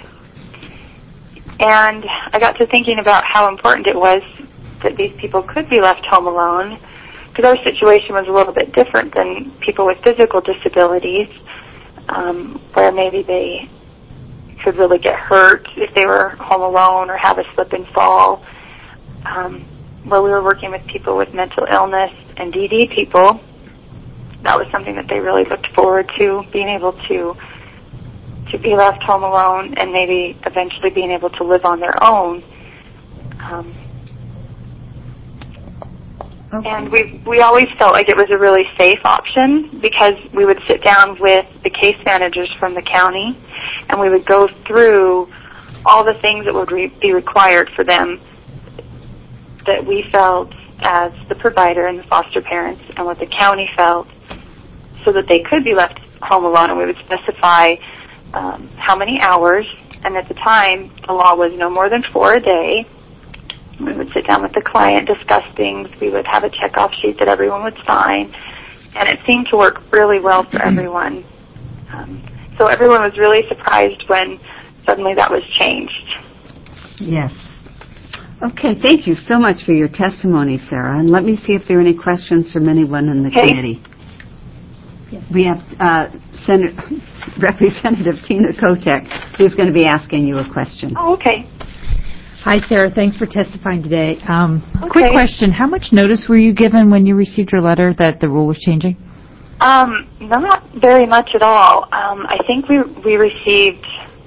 And I got to thinking about how important it was that these people could be left home alone, because our situation was a little bit different than people with physical disabilities, where maybe they could really get hurt if they were home alone or have a slip and fall. Where we were working with people with mental illness and DD people, that was something that they really looked forward to, being able to be left home alone and maybe eventually being able to live on their own. Okay. And we always felt like it was a really safe option because we would sit down with the case managers from the county and we would go through all the things that would be required for them that we felt as the provider and the foster parents and what the county felt so that they could be left home alone, and we would specify how many hours, and at the time the law was no more than 4 a day. We would sit down with the client, discuss things. We would have a checkoff sheet that everyone would sign, and it seemed to work really well for everyone. So everyone was really surprised when suddenly that was changed. Yes. Okay, thank you so much for your testimony, Sarah. And let me see if there are any questions from anyone in the committee. Yes. We have Representative Tina Kotek, who's going to be asking you a question. Oh, okay. Hi, Sarah. Thanks for testifying today. Quick question. How much notice were you given when you received your letter that the rule was changing? Not very much at all. I think we received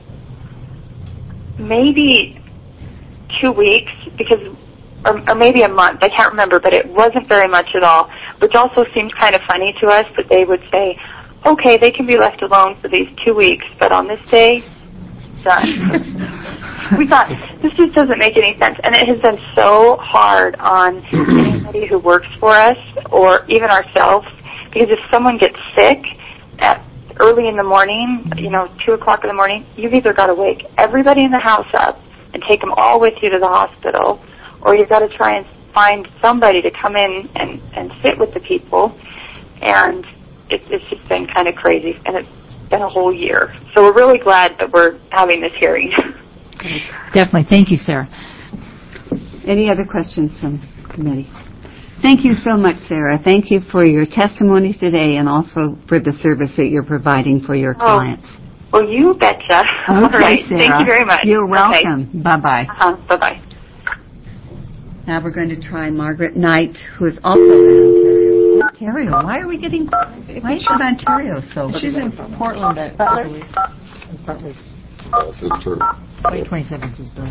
maybe 2 weeks or maybe a month. I can't remember, but it wasn't very much at all, which also seemed kind of funny to us that they would say, okay, they can be left alone for these 2 weeks, but on this day, done. We thought, this just doesn't make any sense. And it has been so hard on anybody who works for us or even ourselves, because if someone gets sick early in the morning, 2 o'clock in the morning, you've either got to wake everybody in the house up and take them all with you to the hospital, or you've got to try and find somebody to come in and sit with the people. And it's just been kind of crazy, and it's been a whole year. So we're really glad that we're having this hearing. Definitely. Thank you, Sarah. Any other questions from the committee? Thank you so much, Sarah. Thank you for your testimony today and also for the service that you're providing for your clients. Well, you betcha. Okay, All right. Sarah. Thank you very much. You're welcome. Okay. Bye-bye. Bye-bye. Now we're going to try Margaret Knight, who is also in Ontario. Why are we getting... Why is Ontario so... She's in Portland at Butler. It's Butler's. This is true. 2027 is Bill's.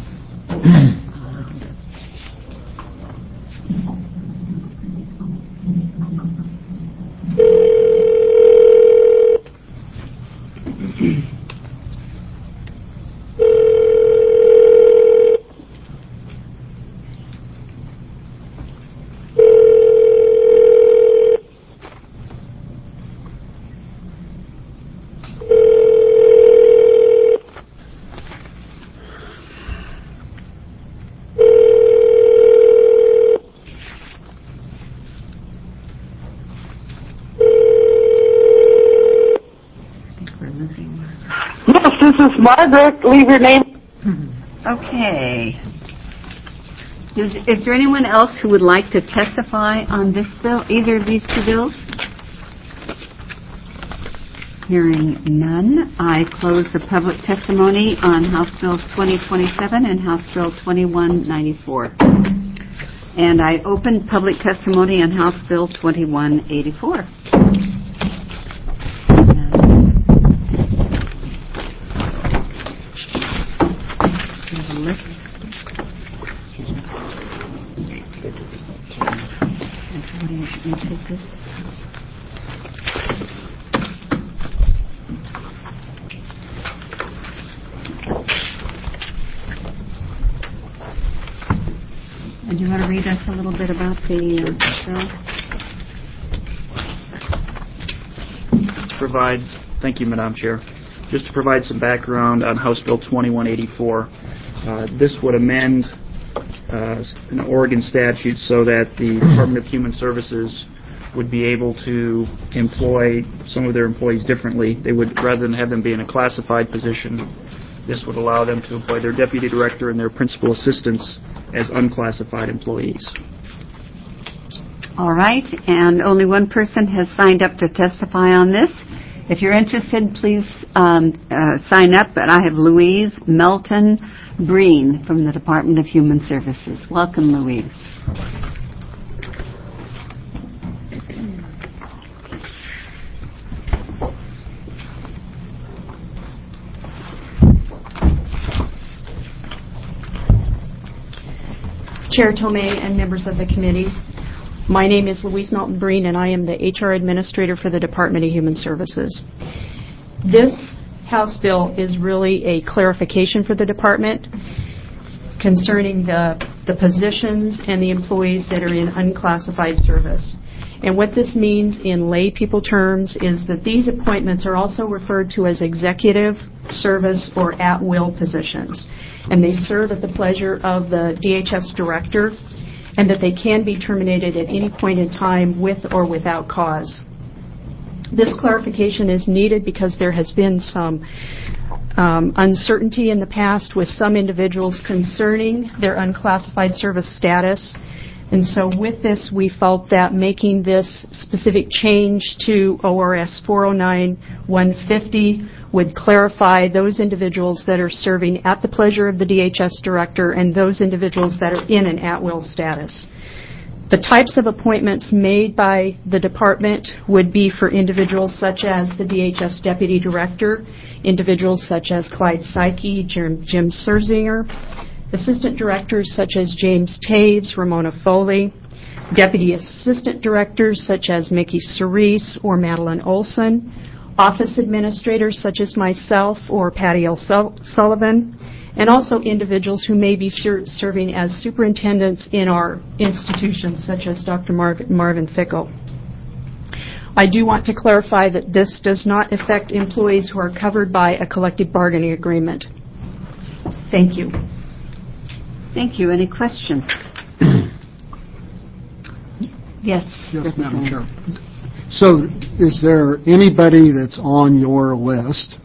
This is Margaret. Leave your name. Okay. Is there anyone else who would like to testify on this bill, either of these two bills? Hearing none, I close the public testimony on House Bills 2027 and House Bill 2194. And I open public testimony on House Bill 2184. And you want to read us a little bit about the bill? Thank you, Madam Chair. Just to provide some background on House Bill 2184, this would amend an Oregon statute so that the Department of Human Services would be able to employ some of their employees differently. They would, rather than have them be in a classified position, this would allow them to employ their deputy director and their principal assistants as unclassified employees. All right, and only one person has signed up to testify on this. If you're interested, please sign up. And I have Louise Melton Breen from the Department of Human Services. Welcome, Louise. Chair Tomei and members of the committee, My name is Louise Melton-Breen, and I am the HR Administrator for the Department of Human Services. This House bill is really a clarification for the department concerning the positions and the employees that are in unclassified service. And what this means in lay people terms is that these appointments are also referred to as executive, service, or at-will positions. And they serve at the pleasure of the DHS director, and that they can be terminated at any point in time with or without cause. This clarification is needed because there has been some uncertainty in the past with some individuals concerning their unclassified service status. And so with this, we felt that making this specific change to ORS 409-150 would clarify those individuals that are serving at the pleasure of the DHS director and those individuals that are in an at-will status. The types of appointments made by the department would be for individuals such as the DHS deputy director, individuals such as Clyde Psyche, Jim Serzinger, assistant directors such as James Taves, Ramona Foley, deputy assistant directors such as Mickey Cerise or Madeline Olson, office administrators such as myself or Patty L. Sullivan, and also individuals who may be serving as superintendents in our institutions, such as Dr. Marvin Fickle. I do want to clarify that this does not affect employees who are covered by a collective bargaining agreement. Thank you. Thank you. Any questions? Yes, Madam Chair. So is there anybody that's on your list?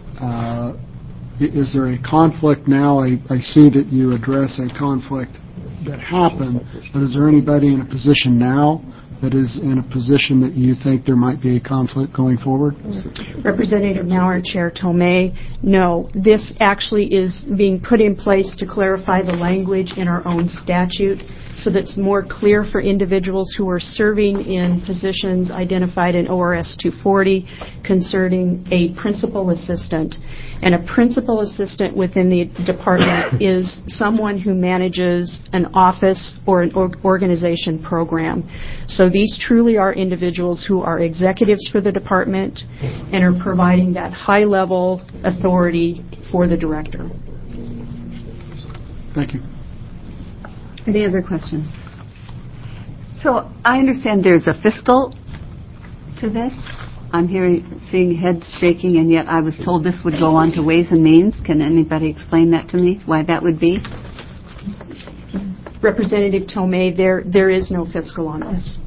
Is there a conflict now? I see that you address a conflict that happened, but is there anybody in a position now that is in a position that you think there might be a conflict going forward? Representative Maurer, Chair Tomei, no. This actually is being put in place to clarify the language in our own statute so that it's more clear for individuals who are serving in positions identified in ORS 240 concerning a principal assistant. And a principal assistant within the department is someone who manages an office or an organization program. So these truly are individuals who are executives for the department and are providing that high-level authority for the director. Thank you. Any other questions? So I understand there's a fiscal to this. I'm seeing heads shaking, and yet I was told this would go on to Ways and Means. Can anybody explain that to me, why that would be? Representative Tomei, there is no fiscal on this.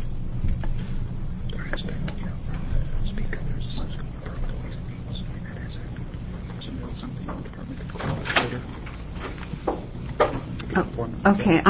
Okay,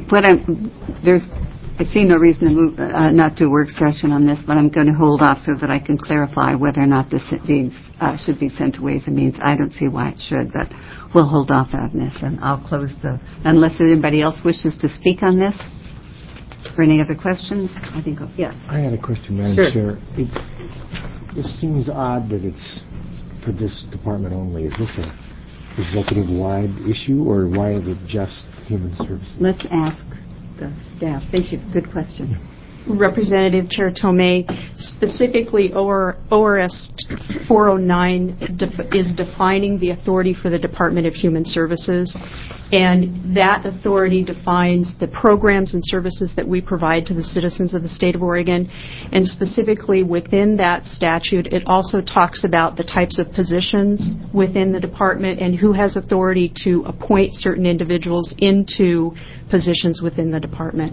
I see no reason to move, not do work session on this, but I'm going to hold off so that I can clarify whether or not this should be sent to Ways and Means. I don't see why it should, but we'll hold off on this, and I'll close unless anybody else wishes to speak on this. Or any other questions? I think, yes. I had a question, Madam Chair. It seems odd that it's for this department only. Is this a executive-wide issue, or why is it just Human Services? Let's ask the staff. Thank you. Good question. Representative Chair Tomei, specifically ORS 409 is defining the authority for the Department of Human Services, and that authority defines the programs and services that we provide to the citizens of the state of Oregon. And specifically within that statute, it also talks about the types of positions within the department and who has authority to appoint certain individuals into positions within the department.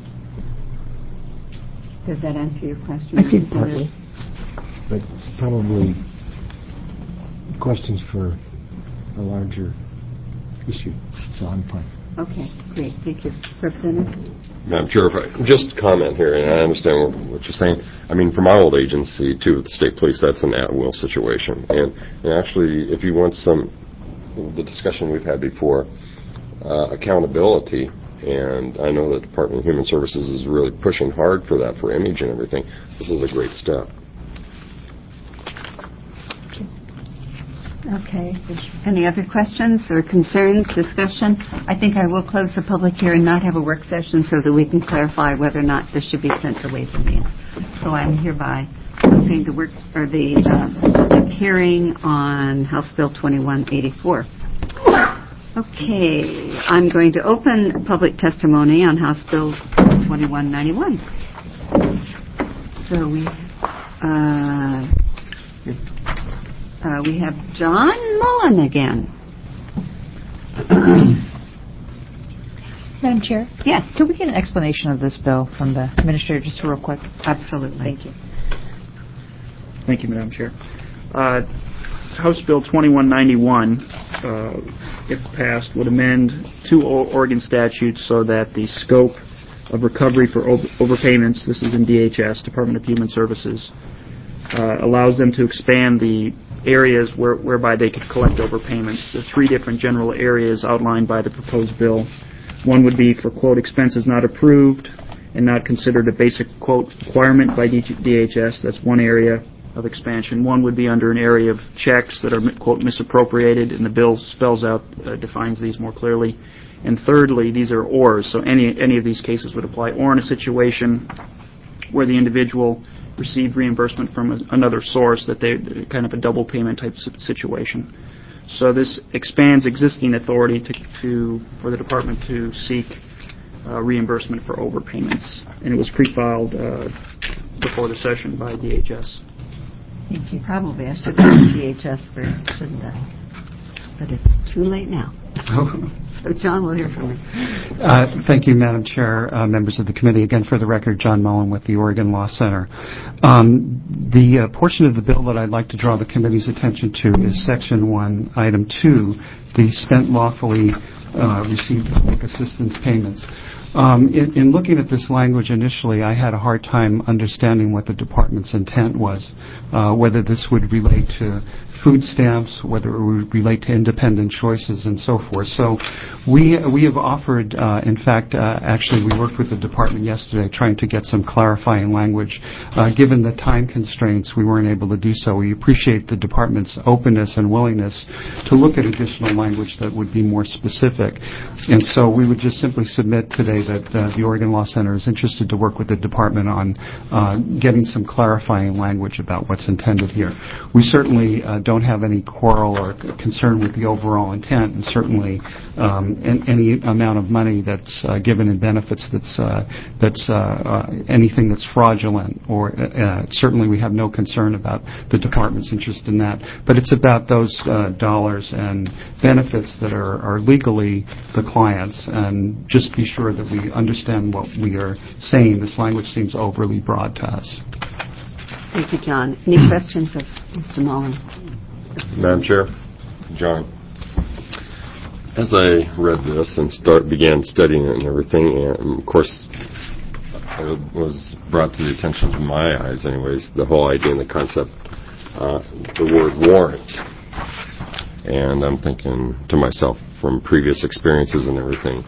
Does that answer your question? I think partly, but probably questions for a larger issue. So I'm fine. Okay, great. Thank you. Representative? Madam Chair, if I just comment here, and I understand what you're saying. I mean, for my old agency, too, at the State Police, that's an at-will situation. And actually, if you want the discussion we've had before, accountability, and I know the Department of Human Services is really pushing hard for that, for image and everything. This is a great step. Okay. Any other questions or concerns, discussion? I think I will close the public hearing, not have a work session, so that we can clarify whether or not this should be sent to Ways and Means. So I'm hereby closing the public hearing on House Bill 2184. Okay. I'm going to open public testimony on House Bill 2191. So we have John Mullen again. Madam Chair? Yes. Could we get an explanation of this bill from the Administrator just real quick? Absolutely. Thank you. Thank you, Madam Chair. House Bill 2191, if passed, would amend two Oregon statutes so that the scope of recovery for overpayments, this is in DHS, Department of Human Services, allows them to expand the areas whereby they could collect overpayments. The three different general areas outlined by the proposed bill. One would be for, quote, expenses not approved and not considered a basic, quote, requirement by DHS. That's one area of expansion. One would be under an area of checks that are, quote, misappropriated, and the bill spells out, defines these more clearly. And thirdly, these are ORs, so any of these cases would apply, or in a situation where the individual received reimbursement from another source, that they kind of a double payment type situation. So this expands existing authority for the department to seek reimbursement for overpayments, and it was pre-filed before the session by DHS. Thank you. Probably I should have done DHS first, shouldn't I? But it's too late now. So John, we'll hear from you. Thank you, Madam Chair, members of the committee. Again, for the record, John Mullen with the Oregon Law Center. The portion of the bill that I'd like to draw the committee's attention to is Section 1, Item 2, the spent lawfully received public assistance payments. In looking at this language initially, I had a hard time understanding what the department's intent was, whether this would relate to food stamps, whether it would relate to independent choices, and so forth. So we have offered, in fact, actually we worked with the department yesterday trying to get some clarifying language. Given the time constraints, we weren't able to do so. We appreciate the department's openness and willingness to look at additional language that would be more specific. And so we would just simply submit today that the Oregon Law Center is interested to work with the department on getting some clarifying language about what's intended here. We certainly don't have any quarrel or concern with the overall intent, and certainly any amount of money that's given in benefits that's anything that's fraudulent, or certainly we have no concern about the department's interest in that. But it's about those dollars and benefits that are legally the client's, and just be sure that we understand what we are saying. This language seems overly broad to us. Thank you, John. Any questions of Mr. Mullen? Madam Chair, John. As I read this and began studying it and everything, and of course, it was brought to the attention to my eyes, anyways, the whole idea and the concept, the word warrant. And I'm thinking to myself, from previous experiences and everything,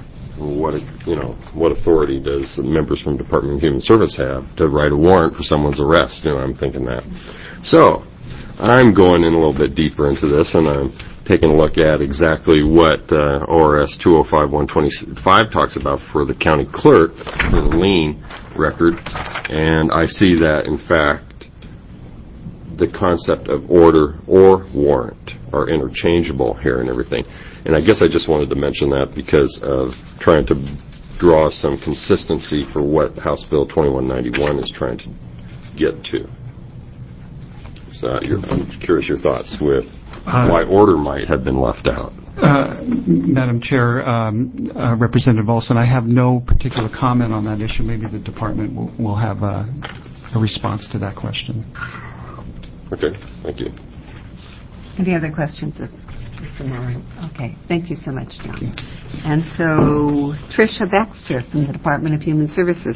what authority does members from Department of Human Service have to write a warrant for someone's arrest? I'm thinking that. So I'm going in a little bit deeper into this, and I'm taking a look at exactly what ORS 205-125 talks about for the county clerk for the lien record, and I see that, in fact, the concept of order or warrant are interchangeable here and everything. And I guess I just wanted to mention that because of trying to draw some consistency for what House Bill 2191 is trying to get to. So I'm curious your thoughts with why order might have been left out. Madam Chair, Representative Olson, I have no particular comment on that issue. Maybe the department will have a response to that question. Okay, thank you. Any other questions of Mr. Mullen? Okay, thank you so much, John. And so, Tricia Baxter from the Department of Human Services.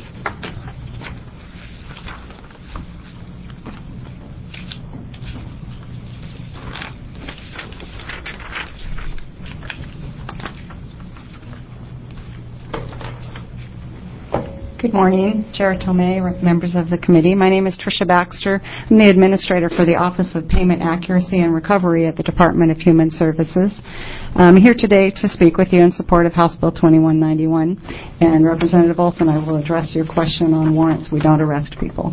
Good morning, Chair Tomei, members of the committee. My name is Tricia Baxter. I'm the administrator for the Office of Payment Accuracy and Recovery at the Department of Human Services. I'm here today to speak with you in support of House Bill 2191. And Representative Olson, I will address your question on warrants. We don't arrest people.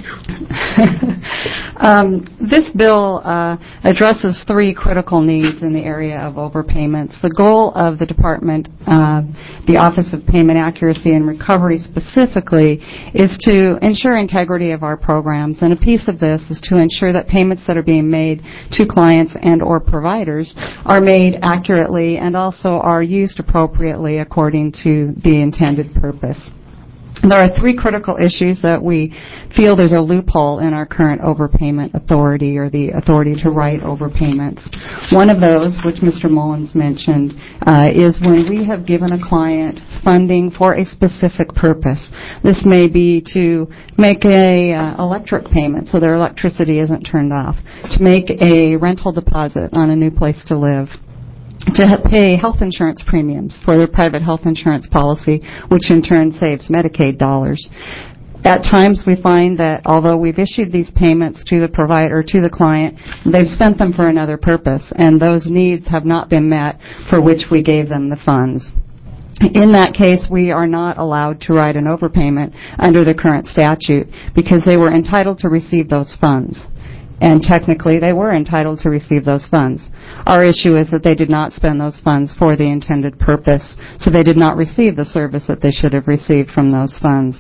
This bill addresses three critical needs in the area of overpayments. The goal of the department, the Office of Payment Accuracy and Recovery specifically, is to ensure integrity of our programs. And a piece of this is to ensure that payments that are being made to clients and or providers are made accurately and also are used appropriately according to the intended purpose. There are three critical issues that we feel there's a loophole in our current overpayment authority, or the authority to write overpayments. One of those, which Mr. Mullins mentioned, is when we have given a client funding for a specific purpose. This may be to make a electric payment so their electricity isn't turned off, to make a rental deposit on a new place to live, to pay health insurance premiums for their private health insurance policy, which in turn saves Medicaid dollars. At times we find that although we've issued these payments to the provider, to the client, they've spent them for another purpose, and those needs have not been met for which we gave them the funds. In that case, we are not allowed to write an overpayment under the current statute because they were entitled to receive those funds. And technically, they were entitled to receive those funds. Our issue is that they did not spend those funds for the intended purpose, so they did not receive the service that they should have received from those funds.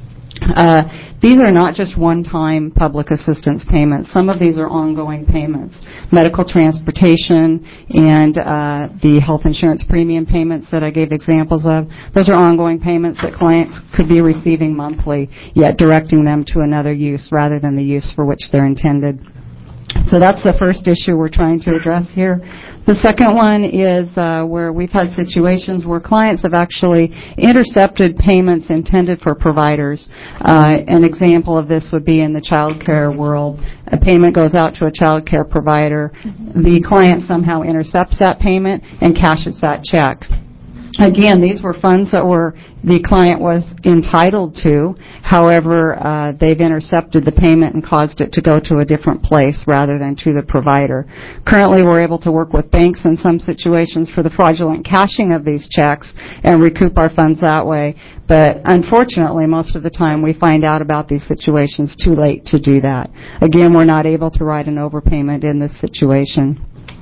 These are not just one-time public assistance payments. Some of these are ongoing payments. Medical transportation and the health insurance premium payments that I gave examples of, those are ongoing payments that clients could be receiving monthly, yet directing them to another use rather than the use for which they're intended. So that's the first issue we're trying to address here. The second one is where we've had situations where clients have actually intercepted payments intended for providers. An example of this would be in the child care world. A payment goes out to a child care provider. The client somehow intercepts that payment and cashes that check. Again, these were funds that the client was entitled to. However, they've intercepted the payment and caused it to go to a different place rather than to the provider. Currently, we're able to work with banks in some situations for the fraudulent cashing of these checks and recoup our funds that way. But unfortunately, most of the time we find out about these situations too late to do that. Again, we're not able to write an overpayment in this situation.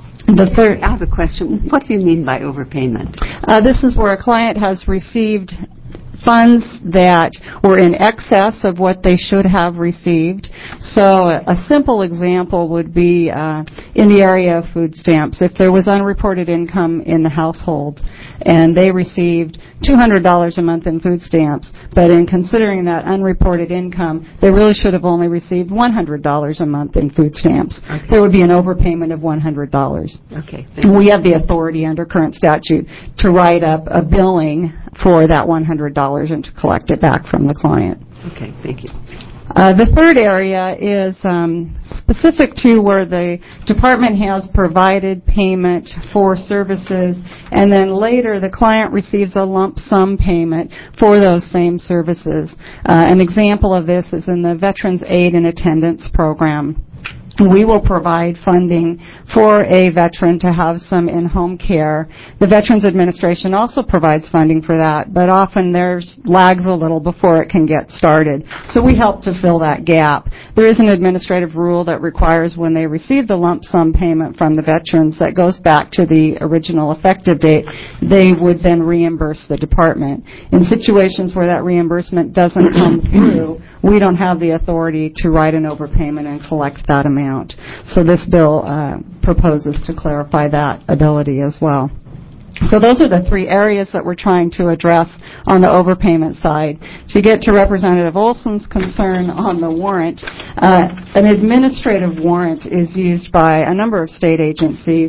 I have a question. What do you mean by overpayment? This is where a client has received funds that were in excess of what they should have received. So a simple example would be in the area of food stamps. If there was unreported income in the household and they received $200 a month in food stamps, but in considering that unreported income, they really should have only received $100 a month in food stamps. Okay. There would be an overpayment of $100. Okay. And we have the authority under current statute to write up a billing for that $100 and to collect it back from the client. Okay, thank you. The third area is specific to where the department has provided payment for services, and then later the client receives a lump sum payment for those same services. An example of this is in the Veterans Aid and Attendance Program. We will provide funding for a veteran to have some in-home care. The Veterans Administration also provides funding for that, but often there's lags a little before it can get started. So we help to fill that gap. There is an administrative rule that requires when they receive the lump sum payment from the veterans that goes back to the original effective date, they would then reimburse the department. In situations where that reimbursement doesn't come through, we don't have the authority to write an overpayment and collect that amount. So this bill proposes to clarify that ability as well. So those are the three areas that we're trying to address on the overpayment side. To get to Representative Olson's concern on the warrant, an administrative warrant is used by a number of state agencies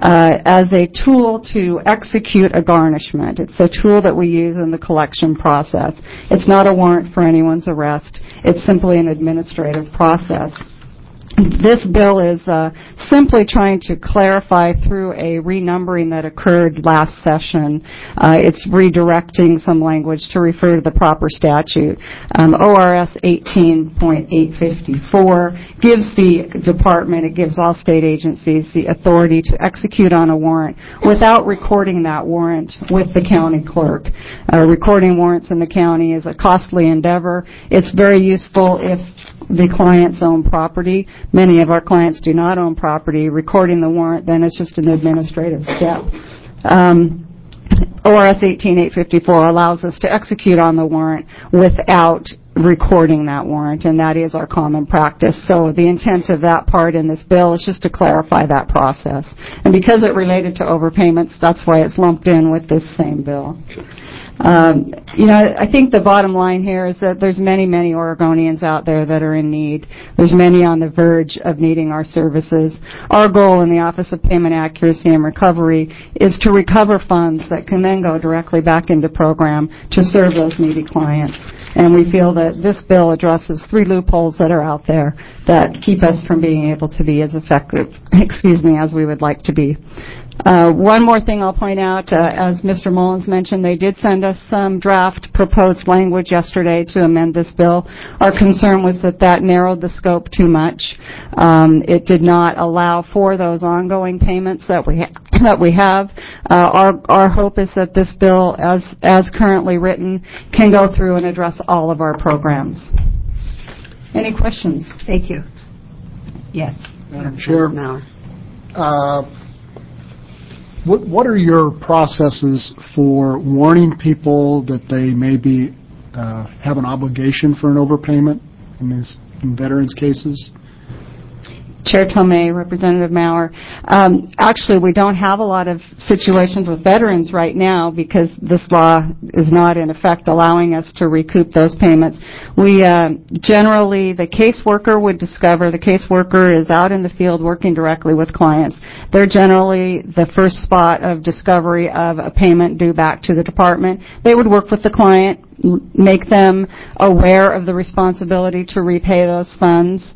as a tool to execute a garnishment. It's a tool that we use in the collection process. It's not a warrant for anyone's arrest. It's simply an administrative process. This bill is simply trying to clarify through a renumbering that occurred last session. It's redirecting some language to refer to the proper statute. ORS 18.854 gives the department, it gives all state agencies the authority to execute on a warrant without recording that warrant with the county clerk. Recording warrants in the county is a costly endeavor. It's very useful if the clients own property. Many of our clients do not own property. Recording the warrant then is just an administrative step. ORS 18.854 allows us to execute on the warrant without recording that warrant, and that is our common practice. So the intent of that part in this bill is just to clarify that process. And because it related to overpayments, that's why it's lumped in with this same bill. I think the bottom line here is that there's many, many Oregonians out there that are in need. There's many on the verge of needing our services. Our goal in the Office of Payment Accuracy and Recovery is to recover funds that can then go directly back into program to serve those needy clients. And we feel that this bill addresses 3 loopholes that are out there that keep us from being able to be as effective, as we would like to be. One more thing I'll point out, as Mr. Mullins mentioned, they did send us some draft proposed language yesterday to amend this bill. Our concern was that narrowed the scope too much. It did not allow for those ongoing payments that we have. Our hope is that this bill, as currently written, can go through and address all of our programs. Any questions? Thank you. Yes. Madam Chair, what are your processes for warning people that they maybe have an obligation for an overpayment in veterans cases? Chair Tomei, Representative Maurer. Actually, we don't have a lot of situations with veterans right now because this law is not in effect allowing us to recoup those payments. We generally, the caseworker would discover, the caseworker is out in the field working directly with clients. They're generally the first spot of discovery of a payment due back to the department. They would work with the client, make them aware of the responsibility to repay those funds.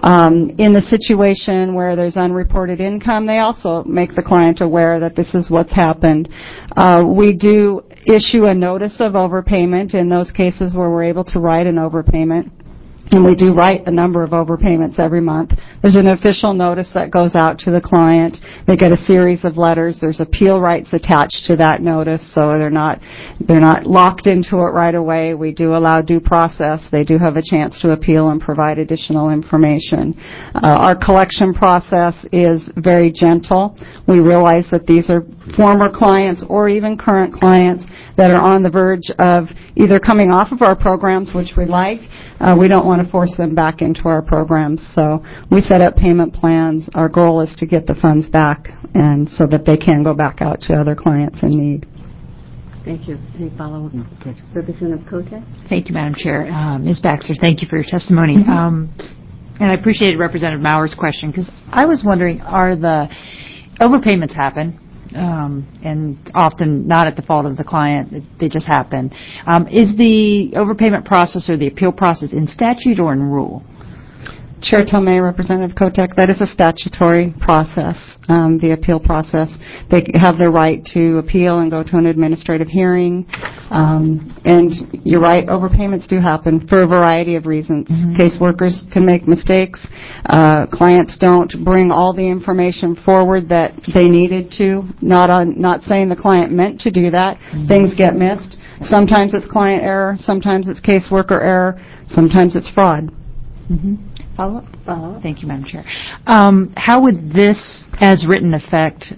In the situation where there's unreported income, they also make the client aware that this is what's happened. We do issue a notice of overpayment in those cases where we're able to write an overpayment. And we do write a number of overpayments every month. There's an official notice that goes out to the client. They get a series of letters. There's appeal rights attached to that notice, so they're not locked into it right away. We do allow due process. They do have a chance to appeal and provide additional information. Our collection process is very gentle. We realize that these are former clients or even current clients that are on the verge of either coming off of our programs, which we like. We don't want to force them back into our programs, so we set up payment plans. Our goal is to get the funds back and so that they can go back out to other clients in need. Thank you. Any follow-up? No, thank you. Representative Kotek? Thank you, Madam Chair. Ms. Baxter, thank you for your testimony. And I appreciated Representative Maurer's question because I was wondering, are the overpayments happen? And often not at the fault of the client, they just happen. Is the overpayment process or the appeal process in statute or in rule? Chair Tomei, Representative Kotek, that is a statutory process, the appeal process. They have the right to appeal and go to an administrative hearing. And you're right, overpayments do happen for a variety of reasons. Caseworkers can make mistakes. Clients don't bring all the information forward that they needed to. Not saying the client meant to do that. Things get missed. Sometimes it's client error. Sometimes it's caseworker error. Sometimes it's fraud. Follow-up? Thank you, Madam Chair. How would this, as written, affect,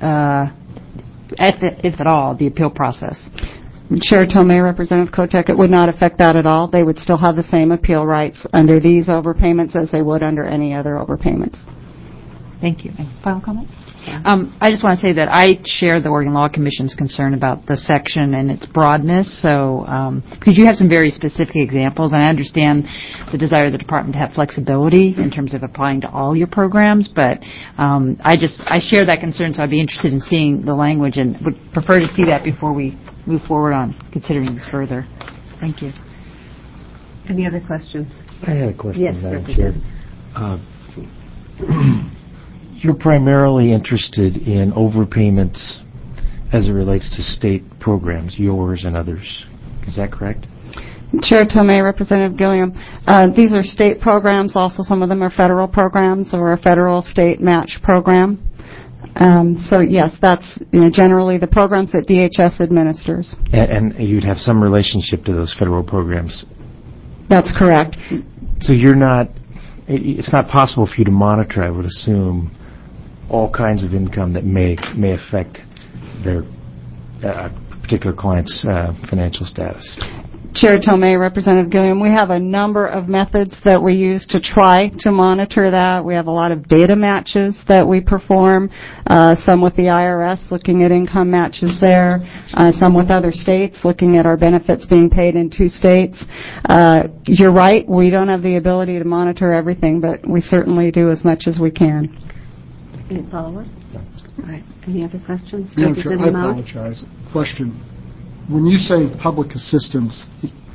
if at all, the appeal process? Chair Tomei, Representative Kotek, it would not affect that at all. They would still have the same appeal rights under these overpayments as they would under any other overpayments. Thank you. Final comment? I just want to say that I share the Oregon Law Commission's concern about the section and its broadness. So, because you have some very specific examples, and I understand the desire of the department to have flexibility in terms of applying to all your programs, but I share that concern, so I'd be interested in seeing the language and would prefer to see that before we move forward on considering this further. Thank you. Any other questions? I had a question, Yes, Madam Chair. You're primarily interested in overpayments as it relates to state programs, yours and others. Is that correct? Chair Tomei, Representative Gilliam, these are state programs. Also, some of them are federal programs or a federal-state match program. So, yes, that's generally the programs that DHS administers. And you'd have some relationship to those federal programs. That's correct. So it's not possible for you to monitor, I would assume, all kinds of income that may affect their particular client's financial status. Chair Tomei, Representative Gilliam, we have a number of methods that we use to try to monitor that. We have a lot of data matches that we perform, some with the IRS looking at income matches there, some with other states looking at our benefits being paid in 2 states. You're right, we don't have the ability to monitor everything, but we certainly do as much as we can. Any follow-up? All right. Any other questions? Madam Chair, I apologize. Question. When you say public assistance,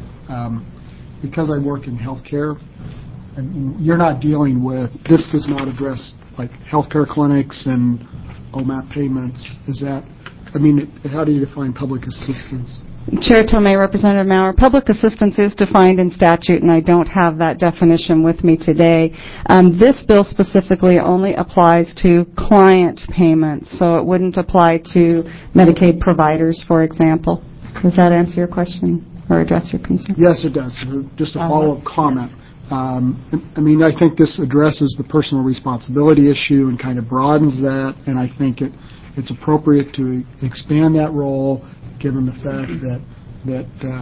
because I work in healthcare, and you're not dealing with, this does not address like healthcare clinics and OMAP payments. Is that, how do you define public assistance? Chair Tomei, Representative Maurer, public assistance is defined in statute, and I don't have that definition with me today. This bill specifically only applies to client payments, so it wouldn't apply to Medicaid providers, for example. Does that answer your question or address your concern? Yes, it does. Just a follow-up comment. I think this addresses the personal responsibility issue and kind of broadens that, and I think it's appropriate to expand that role, given the fact that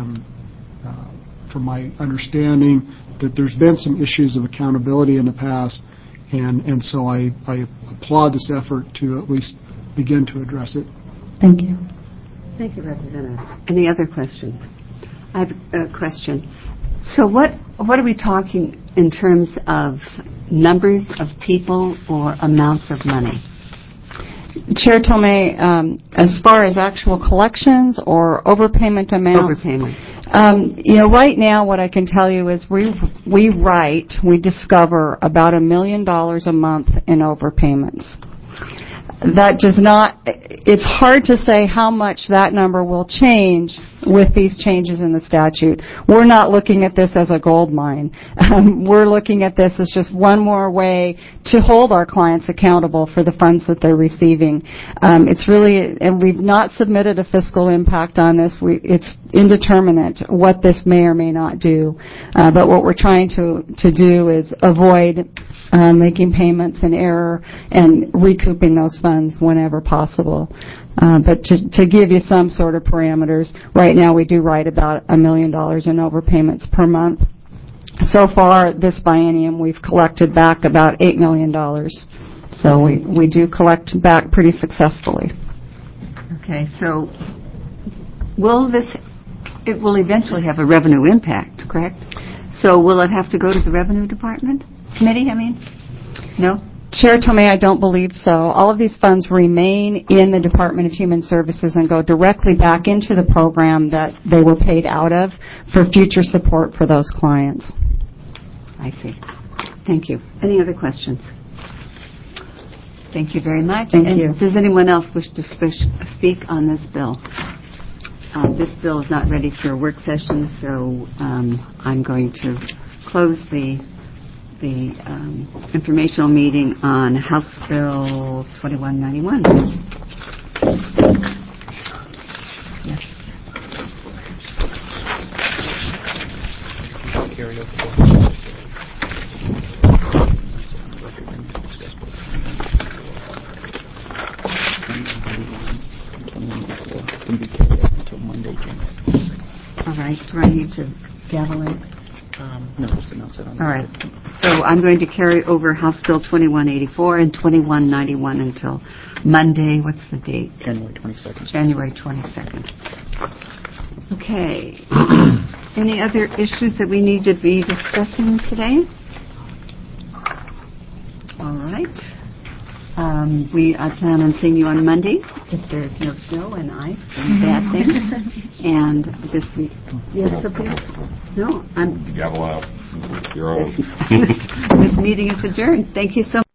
from my understanding, that there's been some issues of accountability in the past, and so I applaud this effort to at least begin to address it. Thank you. Thank you, Representative. Any other questions? I have a question. So what are we talking in terms of numbers of people or amounts of money? Chair Tomei, as far as actual collections or overpayment amounts? Overpayment. Right now what I can tell you is we discover about $1 million a month in overpayments. That does not, it's hard to say how much that number will change with these changes in the statute. We're not looking at this as a gold mine. We're looking at this as just one more way to hold our clients accountable for the funds that they're receiving. It's really, and we've not submitted a fiscal impact on this. It's indeterminate what this may or may not do. But what we're trying to do is avoid making payments in error and recouping those funds whenever possible. But to give you some sort of parameters, right now we do write about $1 million in overpayments per month. So far, this biennium, we've collected back about $8 million. So we do collect back pretty successfully. Okay, so it will eventually have a revenue impact, correct? So will it have to go to the Revenue Department? Committee, No? Chair Tomei, I don't believe so. All of these funds remain in the Department of Human Services and go directly back into the program that they were paid out of for future support for those clients. I see. Thank you. Any other questions? Thank you very much. Thank you. Does anyone else wish to speak on this bill? This bill is not ready for a work session, so I'm going to close the informational meeting on House Bill 2191. Yes. All right. Do I need to gavel in? No, just announce it on the All right. So I'm going to carry over House Bill 2184 and 2191 until Monday. What's the date? January 22nd. January 22nd. Okay. Any other issues that we need to be discussing today? All right. I plan on seeing you on Monday if there's no snow and ice and bad things. And this week, yes, something? No, I'm. Gavel out. Your own. This meeting is adjourned. Thank you so much.